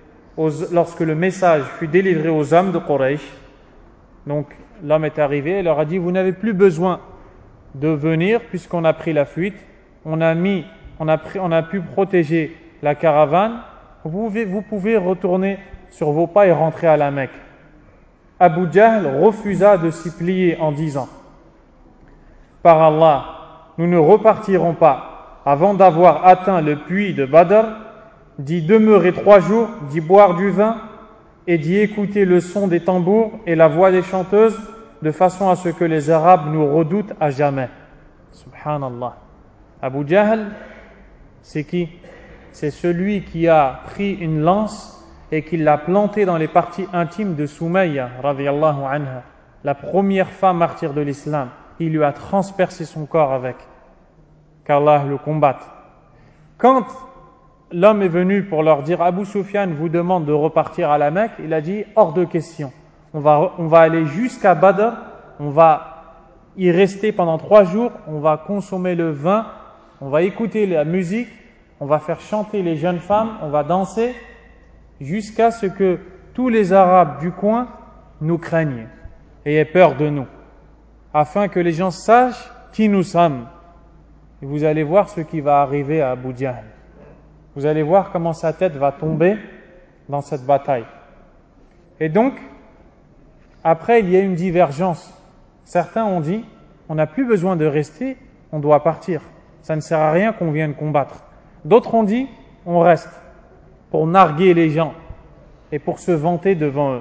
aux hommes de Quraysh, donc l'homme est arrivé et leur a dit: vous n'avez plus besoin de venir puisqu'on a pris la fuite, on a pu protéger la caravane, vous pouvez retourner sur vos pas et rentrer à la Mecque. Abu Jahl refusa de s'y plier en disant: par Allah, nous ne repartirons pas avant d'avoir atteint le puits de Badr, d'y demeurer 3 jours, d'y boire du vin et d'y écouter le son des tambours et la voix des chanteuses, de façon à ce que les Arabes nous redoutent à jamais. Subhanallah. Abu Jahl, c'est qui? C'est celui qui a pris une lance et qui l'a plantée dans les parties intimes de Soumayya, radiyallahu anha, la première femme martyre de l'islam. Il lui a transpercé son corps avec. Qu'Allah le combatte. Quand l'homme est venu pour leur dire: Abu Sufyan vous demande de repartir à la Mecque, il a dit: hors de question. On va aller jusqu'à Badr, on va y rester pendant 3 jours, on va consommer le vin, on va écouter la musique, on va faire chanter les jeunes femmes, on va danser, jusqu'à ce que tous les Arabes du coin nous craignent et aient peur de nous, afin que les gens sachent qui nous sommes. Et vous allez voir ce qui va arriver à Abu Jahl. Vous allez voir comment sa tête va tomber dans cette bataille. Et donc, après, il y a une divergence. Certains ont dit: on n'a plus besoin de rester, on doit partir. Ça ne sert à rien qu'on vienne combattre. D'autres ont dit: on reste, pour narguer les gens et pour se vanter devant eux.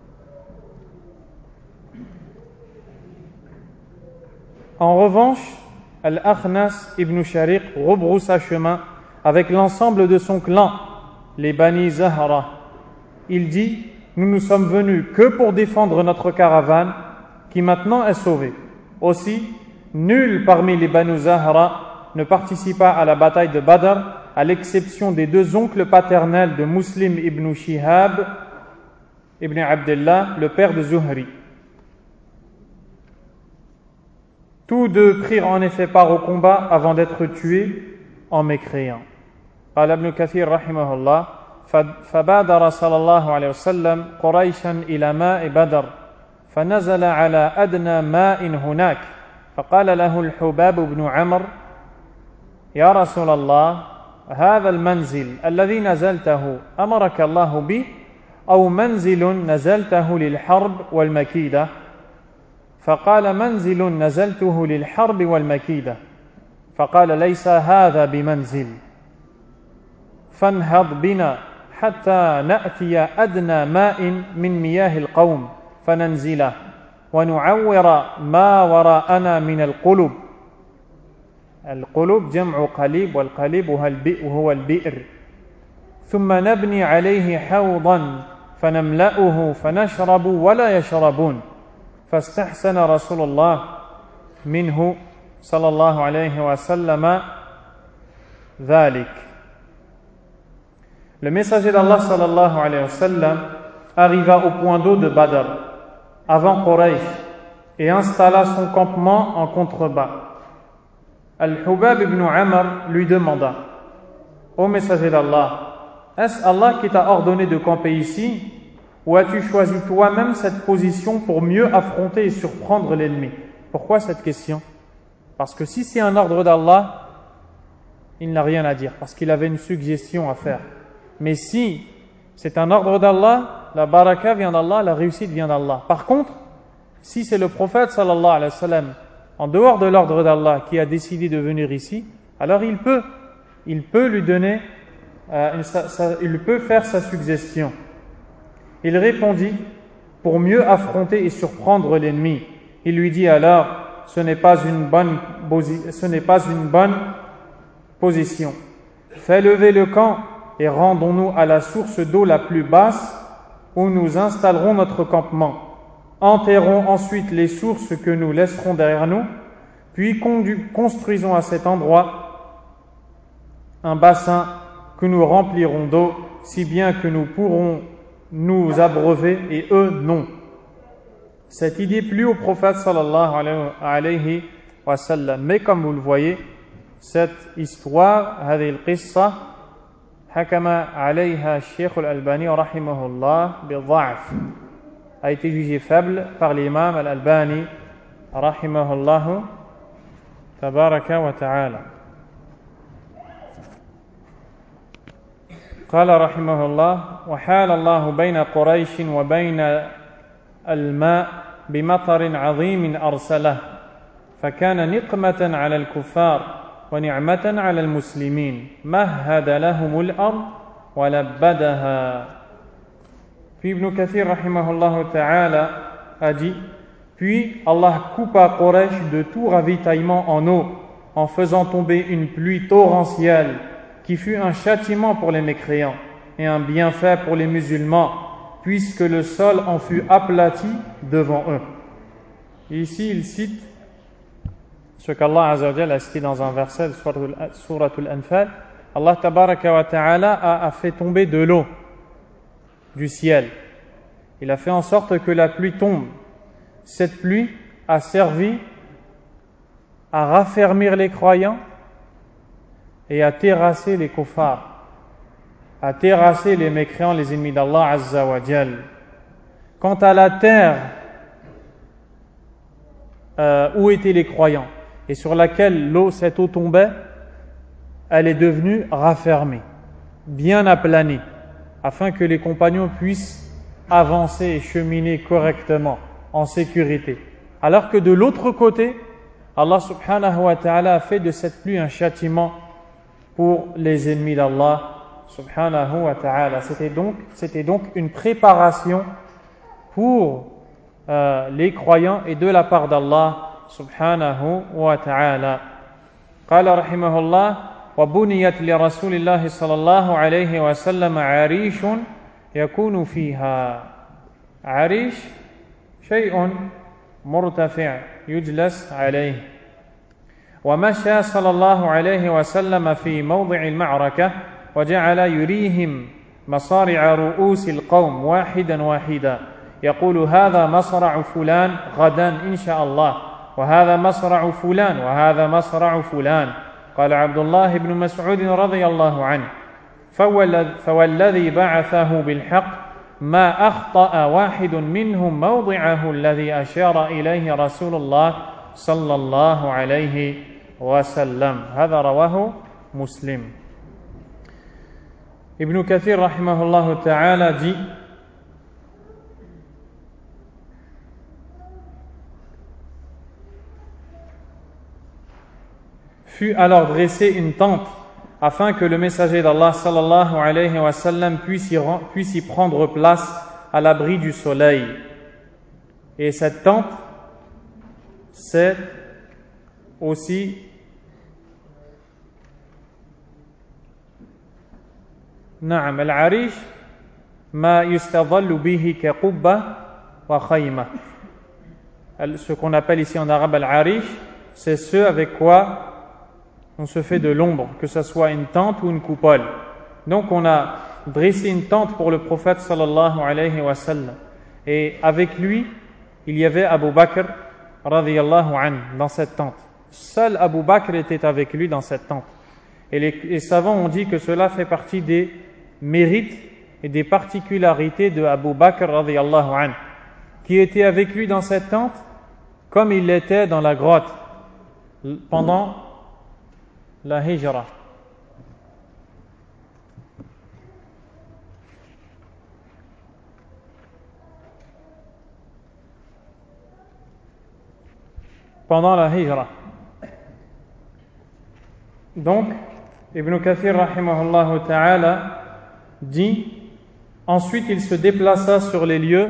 En revanche, Al-Akhnas ibn Shariq rebroussa chemin avec l'ensemble de son clan, les Bani Zahra. Il dit: nous ne sommes venus que pour défendre notre caravane qui maintenant est sauvée. Aussi, nul parmi les Bani Zahra ne participa à la bataille de Badr, à l'exception des 2 oncles paternels de Muslim ibn Shihab ibn Abdullah, le père de Zuhri. Tous deux prirent en effet part au combat avant d'être tués en mécréants. قال ابن كثير رحمه الله فبادر صلى الله عليه وسلم قريشا إلى ماء بدر فنزل على أدنى ماء هناك فقال له الحباب بن عمرو يا رسول الله هذا المنزل الذي نزلته أمرك الله به أو منزل نزلته للحرب والمكيدة فقال منزل نزلته للحرب والمكيدة فقال ليس هذا بمنزل فانهض بنا حتى نأتي أدنى ماء من مياه القوم فننزله ونعور ما وراءنا من القلب القلب جمع قليب والقليب هو البئر ثم نبني عليه حوضا فنملأه فنشرب ولا يشربون فاستحسن رسول الله منه صلى الله عليه وسلم ذلك. Le messager d'Allah sallallahu alayhi wa sallam arriva au point d'eau de Badr avant Quraysh et installa son campement en contrebas. Al-Hubab ibn Amr lui demanda: Ô messager d'Allah, est-ce Allah qui t'a ordonné de camper ici ou as-tu choisi toi-même cette position pour mieux affronter et surprendre l'ennemi? Pourquoi cette question? Parce que si c'est un ordre d'Allah, il n'a rien à dire, parce qu'il avait une suggestion à faire. Mais si c'est un ordre d'Allah, la baraka vient d'Allah, la réussite vient d'Allah. Par contre, si c'est le prophète sallallahu alayhi wa sallam, en dehors de l'ordre d'Allah, qui a décidé de venir ici, alors il peut lui donner, il peut faire sa suggestion. Il répondit: pour mieux affronter et surprendre l'ennemi. Il lui dit alors: ce n'est pas une bonne position. Fais lever le camp et rendons-nous à la source d'eau la plus basse où nous installerons notre campement. Enterrons ensuite les sources que nous laisserons derrière nous, puis construisons à cet endroit un bassin que nous remplirons d'eau, si bien que nous pourrons nous abreuver et eux non. Cette idée plut au prophète sallallahu alayhi wa sallam. Mais comme vous le voyez, cette histoire, هذه القصة حكم عليها الشيخ الألباني رحمه الله بالضعف, a été jugé faible par l'imam al-Albani رحمه الله تبارك وتعالى. قال رحمه الله: وحال الله بين قريش وبين الماء بمطر عظيم أرسله فكان نقمة على الكفار ونعمة على المسلمين مهد لهم الأرض ولبدها. Puis Ibn Kathir rahimahullah ta'ala a dit: puis Allah coupa Quraysh de tout ravitaillement en eau en faisant tomber une pluie torrentielle qui fut un châtiment pour les mécréants et un bienfait pour les musulmans, puisque le sol en fut aplati devant eux. Et ici, il cite ce qu'Allah Azza wa Jalla a cité dans un verset de Suratul Anfal. Allah Tabaraka wa Ta'ala a fait tomber de l'eau du ciel. Il a fait en sorte que la pluie tombe. Cette pluie a servi à raffermir les croyants et à terrasser les kuffars, à terrasser les mécréants, les ennemis d'Allah Azza wa Jal. Quant à la terre où étaient les croyants et sur laquelle cette eau tombait, elle est devenue raffermée, bien aplanie, afin que les compagnons puissent avancer et cheminer correctement, en sécurité. Alors que de l'autre côté, Allah subhanahu wa ta'ala a fait de cette pluie un châtiment pour les ennemis d'Allah subhanahu wa ta'ala. C'était donc une préparation pour les croyants et de la part d'Allah subhanahu wa ta'ala. قال رحمه الله: وبنيت لرسول الله صلى الله عليه وسلم عريش يكون فيها. عريش شيء مرتفع يجلس عليه. ومشى صلى الله عليه وسلم في موضع المعركة وجعل يريهم مصارع رؤوس القوم واحدا واحدا يقول: هذا مصرع فلان غدا إن شاء الله وهذا مصرع فلان وهذا مصرع فلان. قال عبد الله بن مسعود رضي الله عنه فوالذي بعثه بالحق ما أخطأ واحد منهم موضعه الذي أشار إليه رسول الله صلى الله عليه وسلم. هذا رواه مسلم. Ibn Kathir rahimahullah ta'ala dit: fut alors dressée une tente afin que le messager d'Allah sallallahu alayhi wa sallam puisse y prendre place à l'abri du soleil. Et cette tente, c'est aussi نعم العريش ما يستظل به كقبة وخيمة. Ce qu'on appelle ici en arabe al-arish, c'est ce avec quoi on se fait de l'ombre, que ce soit une tente ou une coupole. Donc on a dressé une tente pour le prophète sallallahu alayhi wa sallam. Et avec lui, il y avait Abu Bakr radiyallahu anhu dans cette tente. Seul Abu Bakr était avec lui dans cette tente. Et les savants ont dit que cela fait partie des mérites et des particularités de Abu Bakr radiyallahu anhu, qui était avec lui dans cette tente comme il l'était dans la grotte pendant la hijra. Pendant la hijra. Donc, Ibn Kathir rahimahullah ta'ala dit: ensuite il se déplaça sur les lieux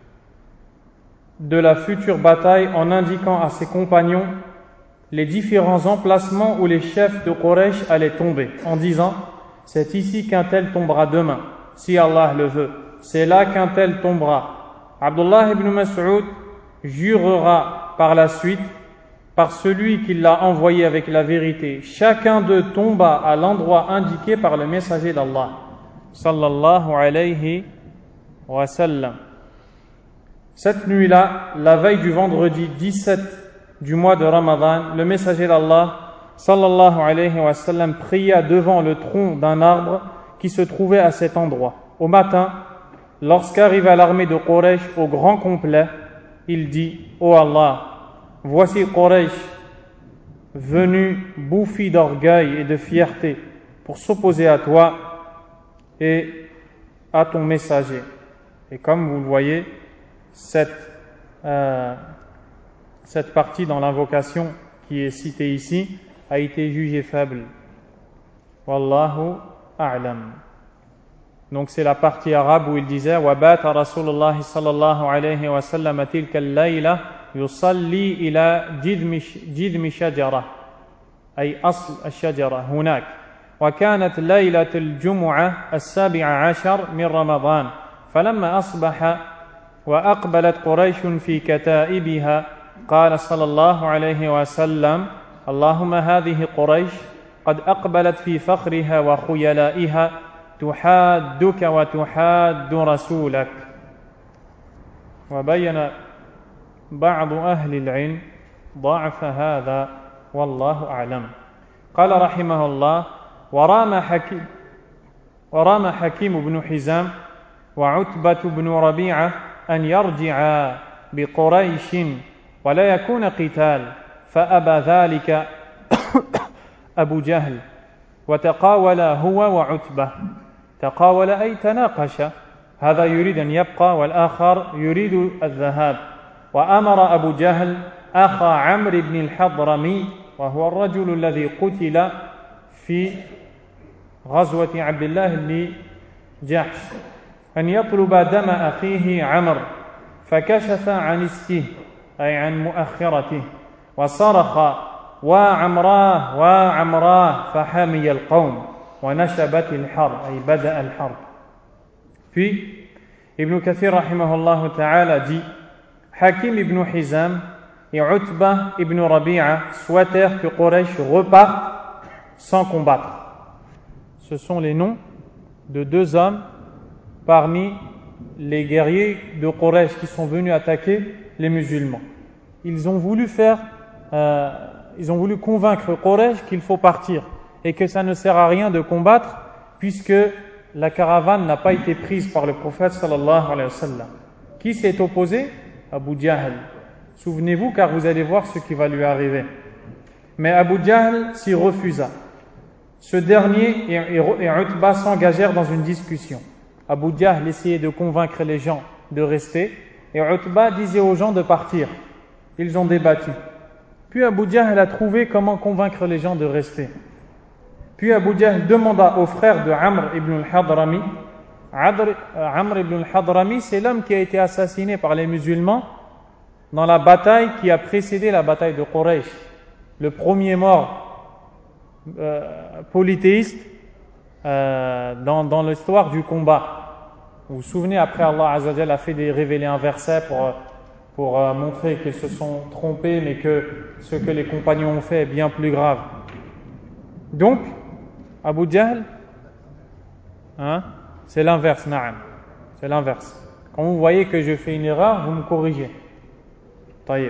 de la future bataille en indiquant à ses compagnons les différents emplacements où les chefs de Quraysh allaient tomber, en disant: c'est ici qu'un tel tombera demain, si Allah le veut, c'est là qu'un tel tombera. Abdullah ibn Mas'ud jurera par la suite par celui qui l'a envoyé avec la vérité, chacun d'eux tomba à l'endroit indiqué par le messager d'Allah sallallahu alayhi wa sallam. Cette nuit-là, la veille du vendredi 17 du mois de Ramadan, le messager d'Allah sallallahu alayhi wa sallam pria devant le tronc d'un arbre qui se trouvait à cet endroit. Au matin, lorsqu'arriva l'armée de Quraysh au grand complet, il dit: ô Allah, voici Quraysh venu bouffi d'orgueil et de fierté pour s'opposer à toi et à ton messager. Et comme vous le voyez, cette partie dans l'invocation qui est citée ici a été jugée faible. Wallahu a'lam. Donc c'est la partie arabe où il disait: وَبَاتَ رَسُولُ اللَّهِ صَلَّى اللَّهُ عَلَيْهِ وَسَلَّمَ تِلْكَ اللَّيْلَةِ يُصَلِّي إِلَى جذم شجرة أي أصل الشجرة هناك. وكانت ليلة الجمعة 17 من رمضان. فلما أصبح وأقبلت قريش في كتائبها قال صلى الله عليه وسلم: اللهم هذه قريش قد أقبلت في فخرها وخيلائها تحادك وتحاد رسولك. وبين بعض أهل العلم ضعف هذا والله أعلم. قال رحمه الله: ورام حكيم بن حزام وعتبة بن ربيعة أن يرجعا بقريش ولا يكون قتال، فأبى ذلك أبو جهل، وتقاول هو وعتبة. تقاول أي تناقش، هذا يريد أن يبقى والآخر يريد الذهاب. وأمر أبو جهل أخا عمرو بن الحضرمي وهو الرجل الذي قتل في غزوة عبد الله بن جحش أن يطلب دم أخيه عمرو، فكشف عن استه أي عن مؤخرته وصرخ: وعمراه وعمراه، فحمي القوم ونشبت الحرب أي بدأ الحرب. Puis Ibn Kathir rahimahullah ta'ala dit: Hakim ibn Hizam et Utbah ibn Rabi'a souhaitèrent que Quraysh reparte sans combattre. Ce sont les noms de deux hommes parmi les guerriers de Quraysh qui sont venus attaquer les musulmans. ils ont voulu convaincre Quraysh qu'il faut partir et que ça ne sert à rien de combattre puisque la caravane n'a pas été prise par le prophète sallallahu alayhi wa sallam. Qui s'est opposé? Abu Jahl. Souvenez-vous, car vous allez voir ce qui va lui arriver. Mais Abu Jahl s'y refusa. Ce dernier et Utba s'engagèrent dans une discussion. Abu Jahl essayait de convaincre les gens de rester et Utba disait aux gens de partir. Ils ont débattu. Puis Abu Jahl a trouvé comment convaincre les gens de rester. Puis Abu Jahl demanda au frère de Amr ibn al-Hadrami. Amr ibn al-Hadrami, c'est l'homme qui a été assassiné par les musulmans dans la bataille qui a précédé la bataille de Quraysh. Le premier mort polythéiste dans l'histoire du combat. Vous vous souvenez, après Allah Azza wa Jalla a fait révéler un verset pour montrer qu'ils se sont trompés, mais que ce que les compagnons ont fait est bien plus grave. Donc, Abu Jahl, c'est l'inverse, na'am. C'est l'inverse. Quand vous voyez que je fais une erreur, vous me corrigez. Taïeb.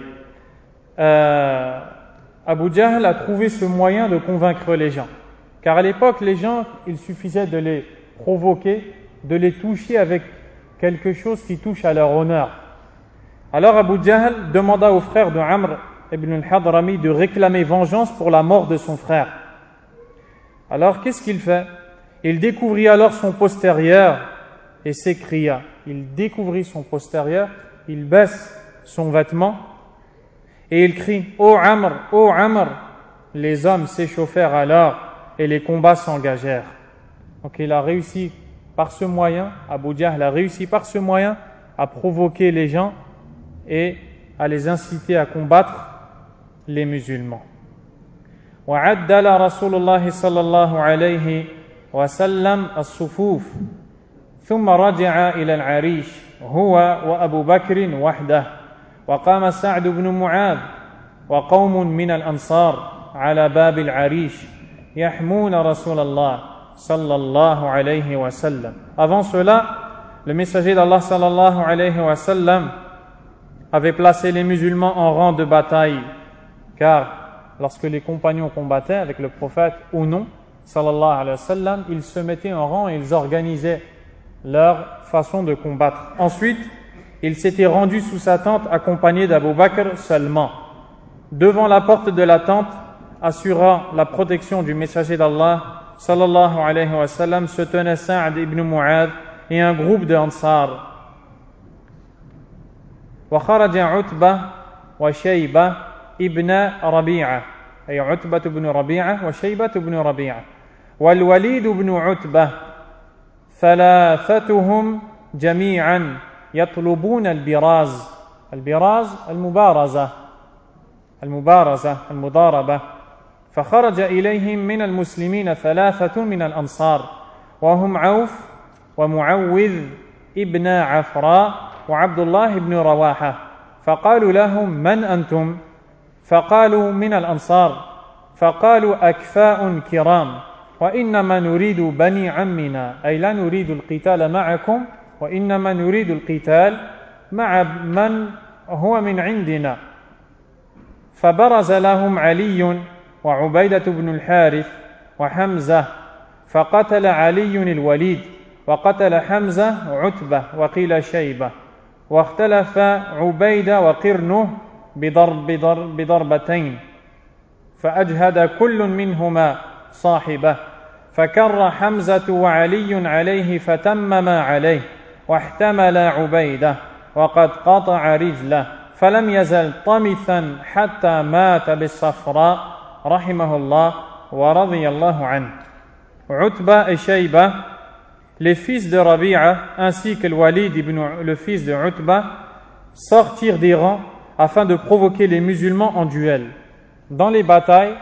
Abu Jahl a trouvé ce moyen de convaincre les gens. Car à l'époque, les gens, il suffisait de les provoquer, de les toucher avec quelque chose qui touche à leur honneur. Alors Abu Jahl demanda au frère de Amr ibn al-Hadrami de réclamer vengeance pour la mort de son frère. Alors qu'est-ce qu'il fait? Il découvrit alors son postérieur et s'écria. Il découvrit son postérieur, il baisse son vêtement et il crie « Ô Amr, ô Amr !» Les hommes s'échauffèrent alors et les combats s'engagèrent. Donc il a réussi par ce moyen, Abu Jahl a réussi par ce moyen à provoquer les gens et à les inciter à combattre les musulmans. وعدل رسول الله صلى الله عليه وسلم الصفوف ثم رجع إلى العريش هو وأبو بكر وحده وقام سعد بن معاذ وقوم من الأنصار على باب العريش يحمون رسول الله صلى الله عليه وسلم. Avant cela, le messager d'Allah sallallahu alayhi wa sallam avait placé les musulmans en rang de bataille, car lorsque les compagnons combattaient avec le prophète ou non, sallallahu alayhi wa sallam, ils se mettaient en rang et ils organisaient leur façon de combattre. Ensuite, ils s'étaient rendus sous sa tente accompagnés d'Abu Bakr seulement. Devant la porte de la tente, assurant la protection du messager d'Allah, sallallahu alayhi wa sallam, se tenaient Sa'd ibn Mu'adh et un groupe de Ansar. وخرج عتبة وشيبة ابن ربيعة أي عتبة بن ربيعة وشيبة بن ربيعة والوليد بن عتبة ثلاثتهم جميعا يطلبون البراز المضاربة فخرج إليهم من المسلمين ثلاثة من الأنصار وهم عوف ومعوذ ابن عفراء وعبد الله بن رواحة فقالوا لهم من أنتم؟ فقالوا من الأنصار فقالوا أكفاء كرام وإنما نريد بني عمنا أي لا نريد القتال معكم وإنما نريد القتال مع من هو من عندنا فبرز لهم علي وعبيدة بن الحارث وحمزة فقتل علي الوليد وقتل حمزة عتبة وقيل شيبة واختلف عبيدة وقرنه بضربتين فأجهد كل منهما صاحبه فكر حمزة وعلي عليه فتمما عليه واحتمل عبيدة وقد قطع رجله فلم يزل طمثا حتى مات بالصفراء رحمه الله ورضي الله عنه. Utba et Shayba, les fils de Rabi'a ainsi que le Walid le fils de Utba, sortirent des rangs afin de provoquer les musulmans en duel. Dans les batailles,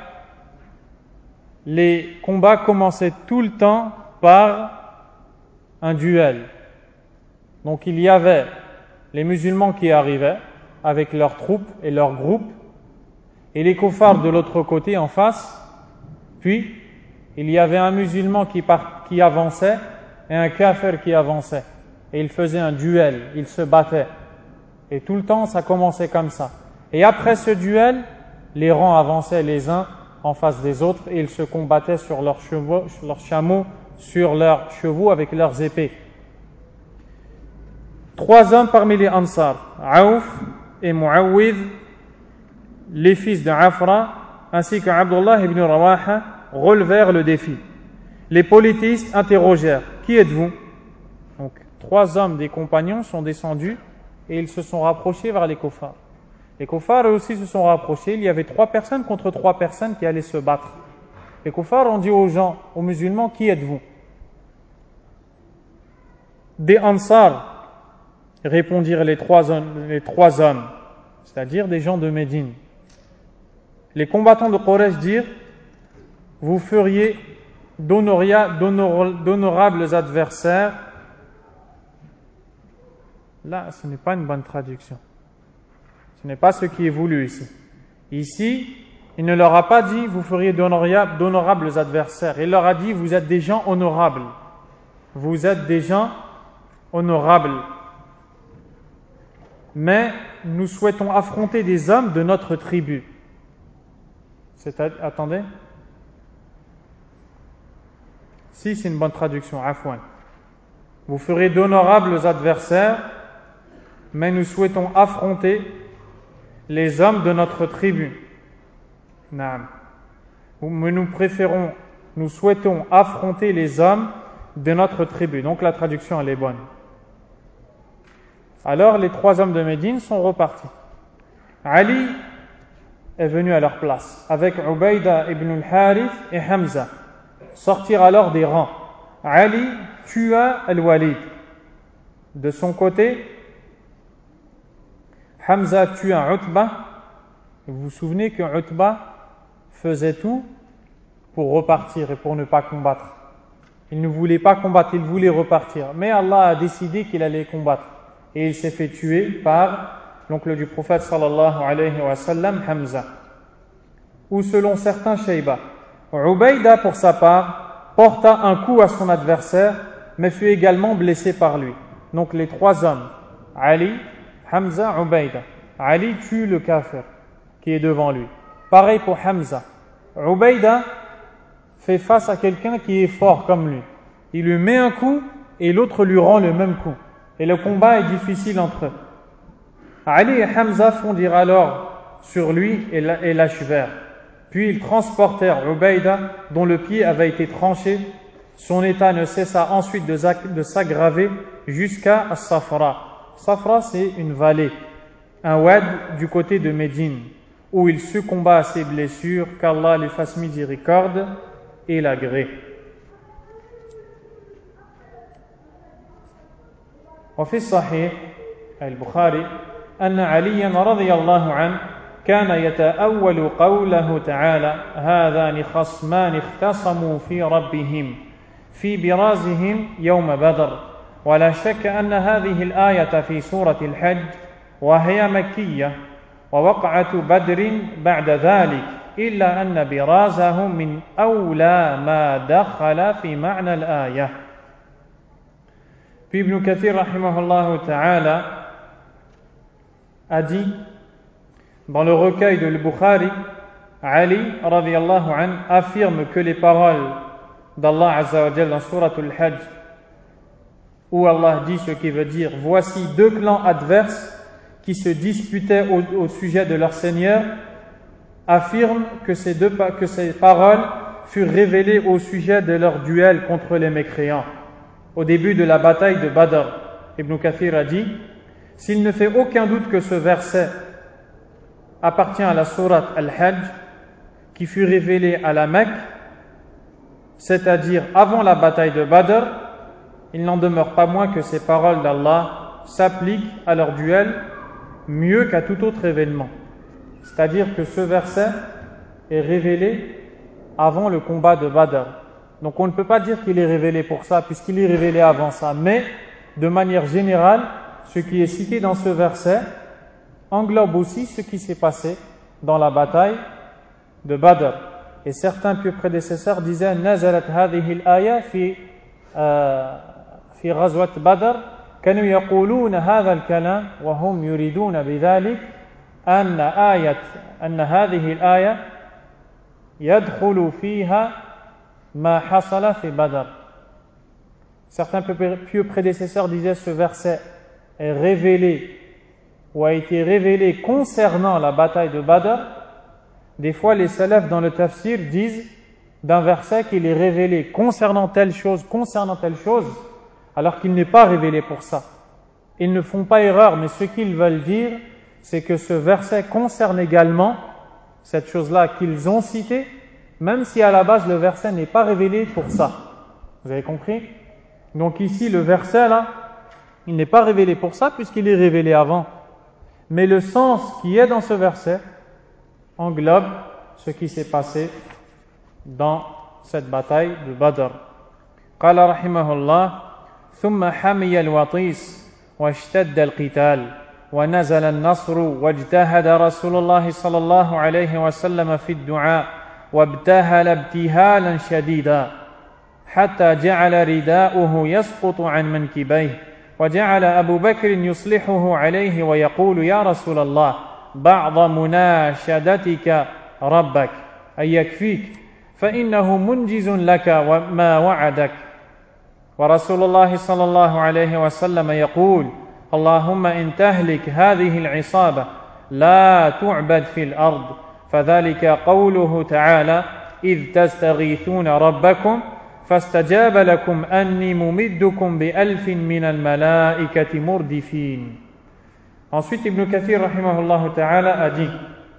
les combats commençaient tout le temps par un duel. Donc il y avait les musulmans qui arrivaient avec leurs troupes et leurs groupes, et les kuffars de l'autre côté en face, puis il y avait un musulman qui avançait et un kafir qui avançait, et ils faisaient un duel, ils se battaient, et tout le temps ça commençait comme ça. Et après ce duel, les rangs avançaient les uns en face des autres et ils se combattaient sur leurs chevaux, sur leurs chameaux, sur leurs chevaux avec leurs épées. 3 hommes parmi les Ansar, Aouf et Muawwidh, les fils de Afra, ainsi qu'Abdullah ibn Rawaha, relevèrent le défi. Les polythéistes interrogèrent: qui êtes-vous? Donc 3 hommes des compagnons sont descendus et ils se sont rapprochés vers les kuffars. Les kuffars eux aussi se sont rapprochés. Il y avait 3 personnes contre 3 personnes qui allaient se battre. Les kuffars ont dit aux gens, aux musulmans: qui êtes-vous? Des Ansar, répondirent les trois hommes, c'est-à-dire des gens de Médine. Les combattants de Quraysh dirent: vous feriez d'honorables adversaires. Là, ce n'est pas une bonne traduction. Ce n'est pas ce qui est voulu ici. Ici, il ne leur a pas dit: vous feriez d'honorables adversaires. Il leur a dit: vous êtes des gens honorables. Vous êtes des gens honorables. Mais nous souhaitons affronter des hommes de notre tribu. Attendez. Si, c'est une bonne traduction, afwan. Vous ferez d'honorables adversaires, mais nous souhaitons affronter les hommes de notre tribu. Naam. Mais nous souhaitons affronter les hommes de notre tribu. Donc la traduction, elle est bonne. Alors les 3 hommes de Médine sont repartis. Ali est venu à leur place avec Ubayda ibn al-Harith et Hamza. Sortirent alors des rangs. Ali tua al-Walid. De son côté, Hamza tua Utba. Vous vous souvenez que Utba faisait tout pour repartir et pour ne pas combattre. Il ne voulait pas combattre, il voulait repartir. Mais Allah a décidé qu'il allait combattre. Et il s'est fait tuer par l'oncle du prophète sallallahu alayhi wa sallam, Hamza. Ou selon certains, Shayba. Ubayda, pour sa part, porta un coup à son adversaire, mais fut également blessé par lui. Donc les 3 hommes, Ali, Hamza, Ubayda. Ali tue le kafir qui est devant lui. Pareil pour Hamza. Ubayda fait face à quelqu'un qui est fort comme lui. Il lui met un coup et l'autre lui rend le même coup. Et le combat est difficile entre eux. Ali et Hamza fondirent alors sur lui et l'achevèrent. Puis ils transportèrent Ubayda, dont le pied avait été tranché. Son état ne cessa ensuite de s'aggraver jusqu'à As-Safra. Safra, c'est une vallée, un wad du côté de Médine, où il succomba à ses blessures, qu'Allah lui fasse miséricorde et l'agrée. وفي الصحيح البخاري أن عليا رضي الله عنه كان يتأول قوله تعالى: هذان خصمان اختصموا في ربهم في برازهم يوم بدر. ولا شك أن هذه الآية في سورة الحج وهي مكية، ووقعة بدر بعد ذلك، إلا أن برازهم من أولى ما دخل في معنى الآية. Puis Ibn Kathir rahimahullah ta'ala a dit dans le recueil de Bukhari, Ali radiyallahu anhu affirme que les paroles d'Allah azza wa jalla dans Surat al-Hajj, où Allah dit ce qui veut dire: voici 2 clans adverses qui se disputaient au sujet de leur Seigneur, affirme que ces paroles furent révélées au sujet de leur duel contre les mécréants au début de la bataille de Badr. Ibn Kathir a dit: s'il ne fait aucun doute que ce verset appartient à la sourate Al-Hajj qui fut révélée à la Mecque, c'est-à-dire avant la bataille de Badr, il n'en demeure pas moins que ces paroles d'Allah s'appliquent à leur duel mieux qu'à tout autre événement. C'est-à-dire que ce verset est révélé avant le combat de Badr. Donc on ne peut pas dire qu'il est révélé pour ça, puisqu'il est révélé avant ça. Mais, de manière générale, ce qui est cité dans ce verset englobe aussi ce qui s'est passé dans la bataille de Badr. Et certains pieux prédécesseurs disaient: nazalat hadhihi al-aya fi ghazwat Badr, kanu yaquluna hadha al-kalam wa hum yuriduna bidhalik أن هذه الآية يدخل فيها ما حصل في بدر. Certains pieux prédécesseurs disaient ce verset est révélé ou a été révélé concernant la bataille de Badr. Des fois, les salafs dans le tafsir disent d'un verset qu'il est révélé concernant telle chose, alors qu'il n'est pas révélé pour ça. Ils ne font pas erreur, mais ce qu'ils veulent dire, c'est que ce verset concerne également cette chose-là qu'ils ont citée, même si à la base le verset n'est pas révélé pour ça. Vous avez compris? Donc ici, le verset là, il n'est pas révélé pour ça puisqu'il est révélé avant. Mais le sens qui est dans ce verset englobe ce qui s'est passé dans cette bataille de Badr. قال رحمه الله ثم حمي الوطيس واشتد القتال ونزل النصر واجتهد رسول الله صلى الله عليه وسلم في الدعاء وابتهل ابتهالا شديدا حتى جعل رداؤه يسقط عن منكبيه وجعل أبو بكر يصلحه عليه ويقول يا رسول الله بعض مناشدتك ربك أي يكفيك فإنه منجز لك وما وعدك ورسول الله صلى الله عليه وسلم يقول اللهم إن تهلك هذه العصابة لا تعبد في الأرض فذلك قوله تعالى إذ تستغيثون ربكم فاستجاب لكم أني ممدكم بألف من الملائكة مردفين. Ensuite, Ibn Kathir rahimahullah ta'ala a dit: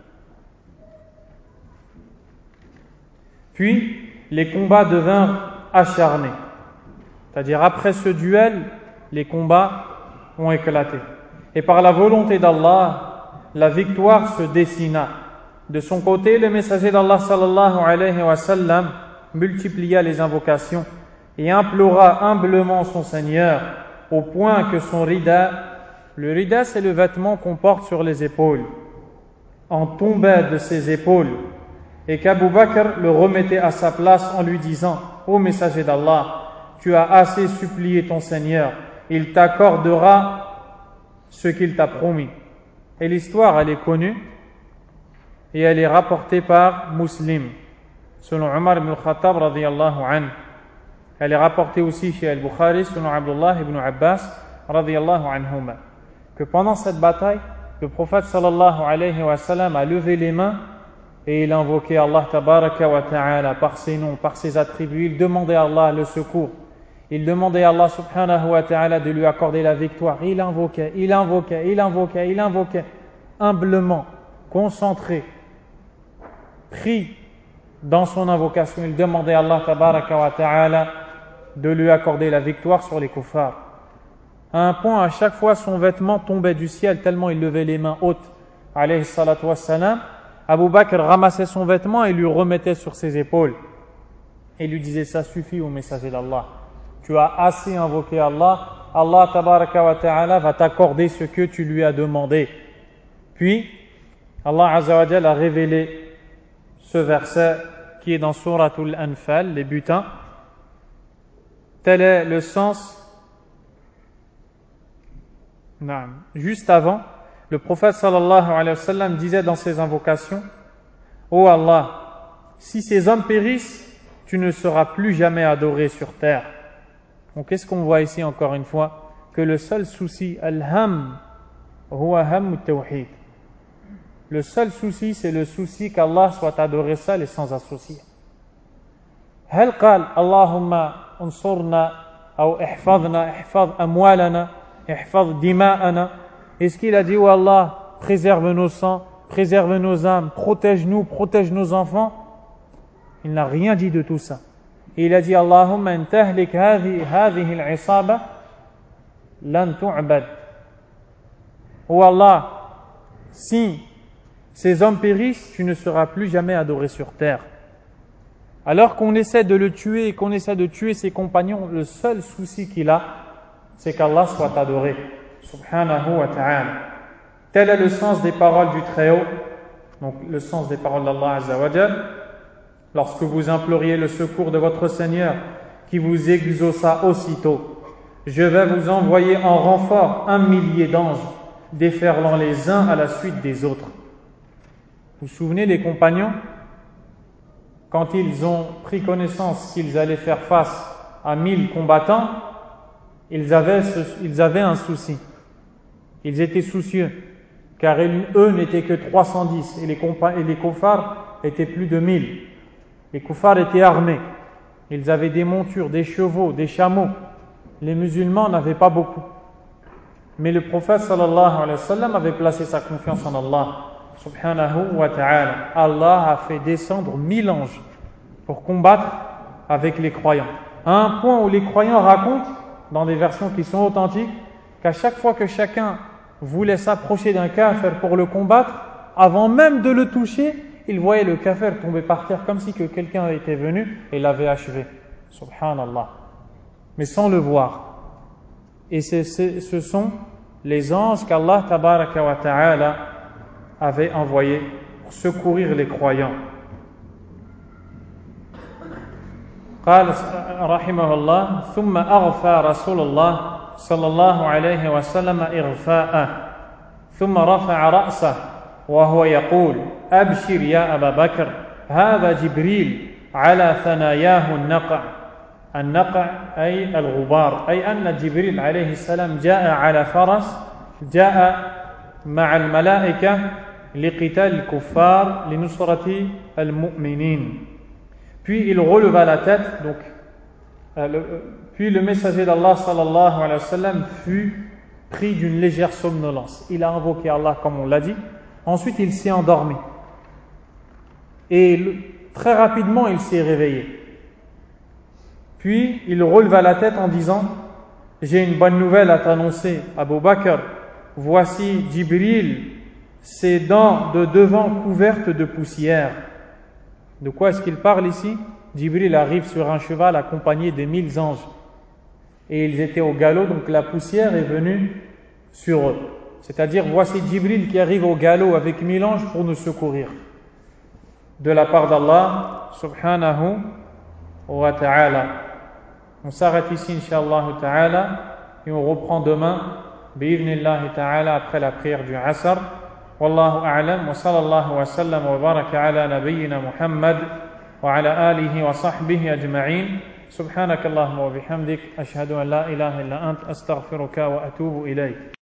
Puis les combats devinrent acharnés. C'est-à-dire après ce duel, les combats ont éclaté. Et par la volonté d'Allah, la victoire se dessina. De son côté, le messager d'Allah sallallahu alayhi wa sallam multiplia les invocations et implora humblement son Seigneur au point que son rida, le rida c'est le vêtement qu'on porte sur les épaules, en tombait de ses épaules et qu'Abu Bakr le remettait à sa place en lui disant: Ô messager d'Allah, tu as assez supplié ton Seigneur, il t'accordera ce qu'il t'a promis. Et l'histoire elle est connue et elle est rapportée par Muslim selon Omar ibn Khattab radiyallahu anhu. Elle est rapportée aussi chez Al-Bukhari selon Abdullah ibn Abbas radiyallahu anhuma, que pendant cette bataille, le prophète sallallahu alayhi wa sallam a levé les mains et il invoquait Allah tabaraka wa ta'ala par ses noms, par ses attributs. Il demandait à Allah le secours. Il demandait à Allah subhanahu wa ta'ala de lui accorder la victoire. Il invoquait, humblement, concentré, pris dans son invocation. Il demandait à Allah tabaraka wa ta'ala de lui accorder la victoire sur les kuffars. À un point, à chaque fois, son vêtement tombait du ciel tellement il levait les mains hautes. Alayhi salatu wassalam. Abu Bakr ramassait son vêtement et lui remettait sur ses épaules. Et lui disait: ça suffit au messager d'Allah. Tu as assez invoqué Allah. Allah tabaraka wa ta'ala va t'accorder ce que tu lui as demandé. Puis, Allah azza wa jalla a révélé ce verset qui est dans Suratul Anfal, les butins. Tel est le sens. Juste avant, le prophète sallallahu alayhi wa sallam disait dans ses invocations: Ô Allah, si ces hommes périssent, tu ne seras plus jamais adoré sur terre. Donc qu'est-ce qu'on voit ici encore une fois? Que le seul souci, al-ham, huwa ham tawhid. Le seul souci, c'est le souci qu'Allah soit adoré seul et sans associé. هل قال اللهم انصرنا أو احفظنا احفظ أموالنا احفظ دماءنا? Est-ce qu'il a dit: oh Allah, préserve nos sangs, préserve nos âmes, protège-nous, protège nos enfants? Il n'a rien dit de tout ça. Et il a dit: Allahumma in tahlik hadhihi al-isaba lan tu'bad. Oh Allah, si ces hommes périssent, tu ne seras plus jamais adoré sur terre. Alors qu'on essaie de le tuer et qu'on essaie de tuer ses compagnons, le seul souci qu'il a, c'est qu'Allah soit adoré. Subhanahu wa ta'ala. Tel est le sens des paroles du Très-Haut, donc le sens des paroles d'Allah Azza wa Jal. Lorsque vous imploriez le secours de votre Seigneur, qui vous exauça aussitôt, je vais vous envoyer en renfort 1 millier d'anges. déferlant les uns à la suite des autres. Vous vous souvenez les compagnons, quand ils ont pris connaissance qu'ils allaient faire face à 1000 combattants, ils avaient un souci. Ils étaient soucieux, car eux n'étaient que 310 et les kuffars étaient plus de 1000. Les kuffars étaient armés. Ils avaient des montures, des chevaux, des chameaux. Les musulmans n'avaient pas beaucoup. Mais le prophète sallallahu alayhi wa sallam avait placé sa confiance en Allah subhanahu wa ta'ala. Allah a fait descendre 1000 anges pour combattre avec les croyants. À un point où les croyants racontent, dans des versions qui sont authentiques, qu'à chaque fois que chacun voulait s'approcher d'un kafir pour le combattre, avant même de le toucher, il voyait le kafir tomber par terre comme si que quelqu'un était venu et l'avait achevé. Subhanallah. Mais sans le voir. Et ce sont les anges qu'Allah tabaraka wa ta'ala avait envoyés pour secourir les croyants. قال رحمه الله ثم أغفى رسول الله صلى الله عليه وسلم إغفاء ثم رفع رأسه وهو يقول أبشر يا أبا بكر هذا جبريل على ثناياه النقع أي الغبار أي أن جبريل عليه السلام جاء على فرس جاء مع الملائكة لقتال الكفار لنصرة المؤمنين. Puis il releva la tête, puis le messager d'Allah sallallahu alayhi wa sallam fut pris d'une légère somnolence. Il a invoqué Allah comme on l'a dit. Ensuite il s'est endormi. Et très rapidement il s'est réveillé. Puis il releva la tête en disant: j'ai une bonne nouvelle à t'annoncer, Abu Bakr. Voici Jibril, ses dents de devant couvertes de poussière. De quoi est-ce qu'il parle ici? Jibril arrive sur un cheval accompagné de 1000 anges. Et ils étaient au galop, donc la poussière est venue sur eux. C'est-à-dire, voici Jibril qui arrive au galop avec 1000 anges pour nous secourir. De la part d'Allah, subhanahu wa ta'ala. On s'arrête ici, inshallah ta'ala, et on reprend demain, bi'idhnillahi ta'ala, après la prière du Asr. Wallahu a'lam, wa sallallahu wa sallam wa baraka ala nabiyyina Muhammad wa ala alihi wa sahbihi ajma'in. Subhanakallahumma wa bihamdik, ashhadu an la ilaha illa ant, astaghfiruka wa atubu ilayk.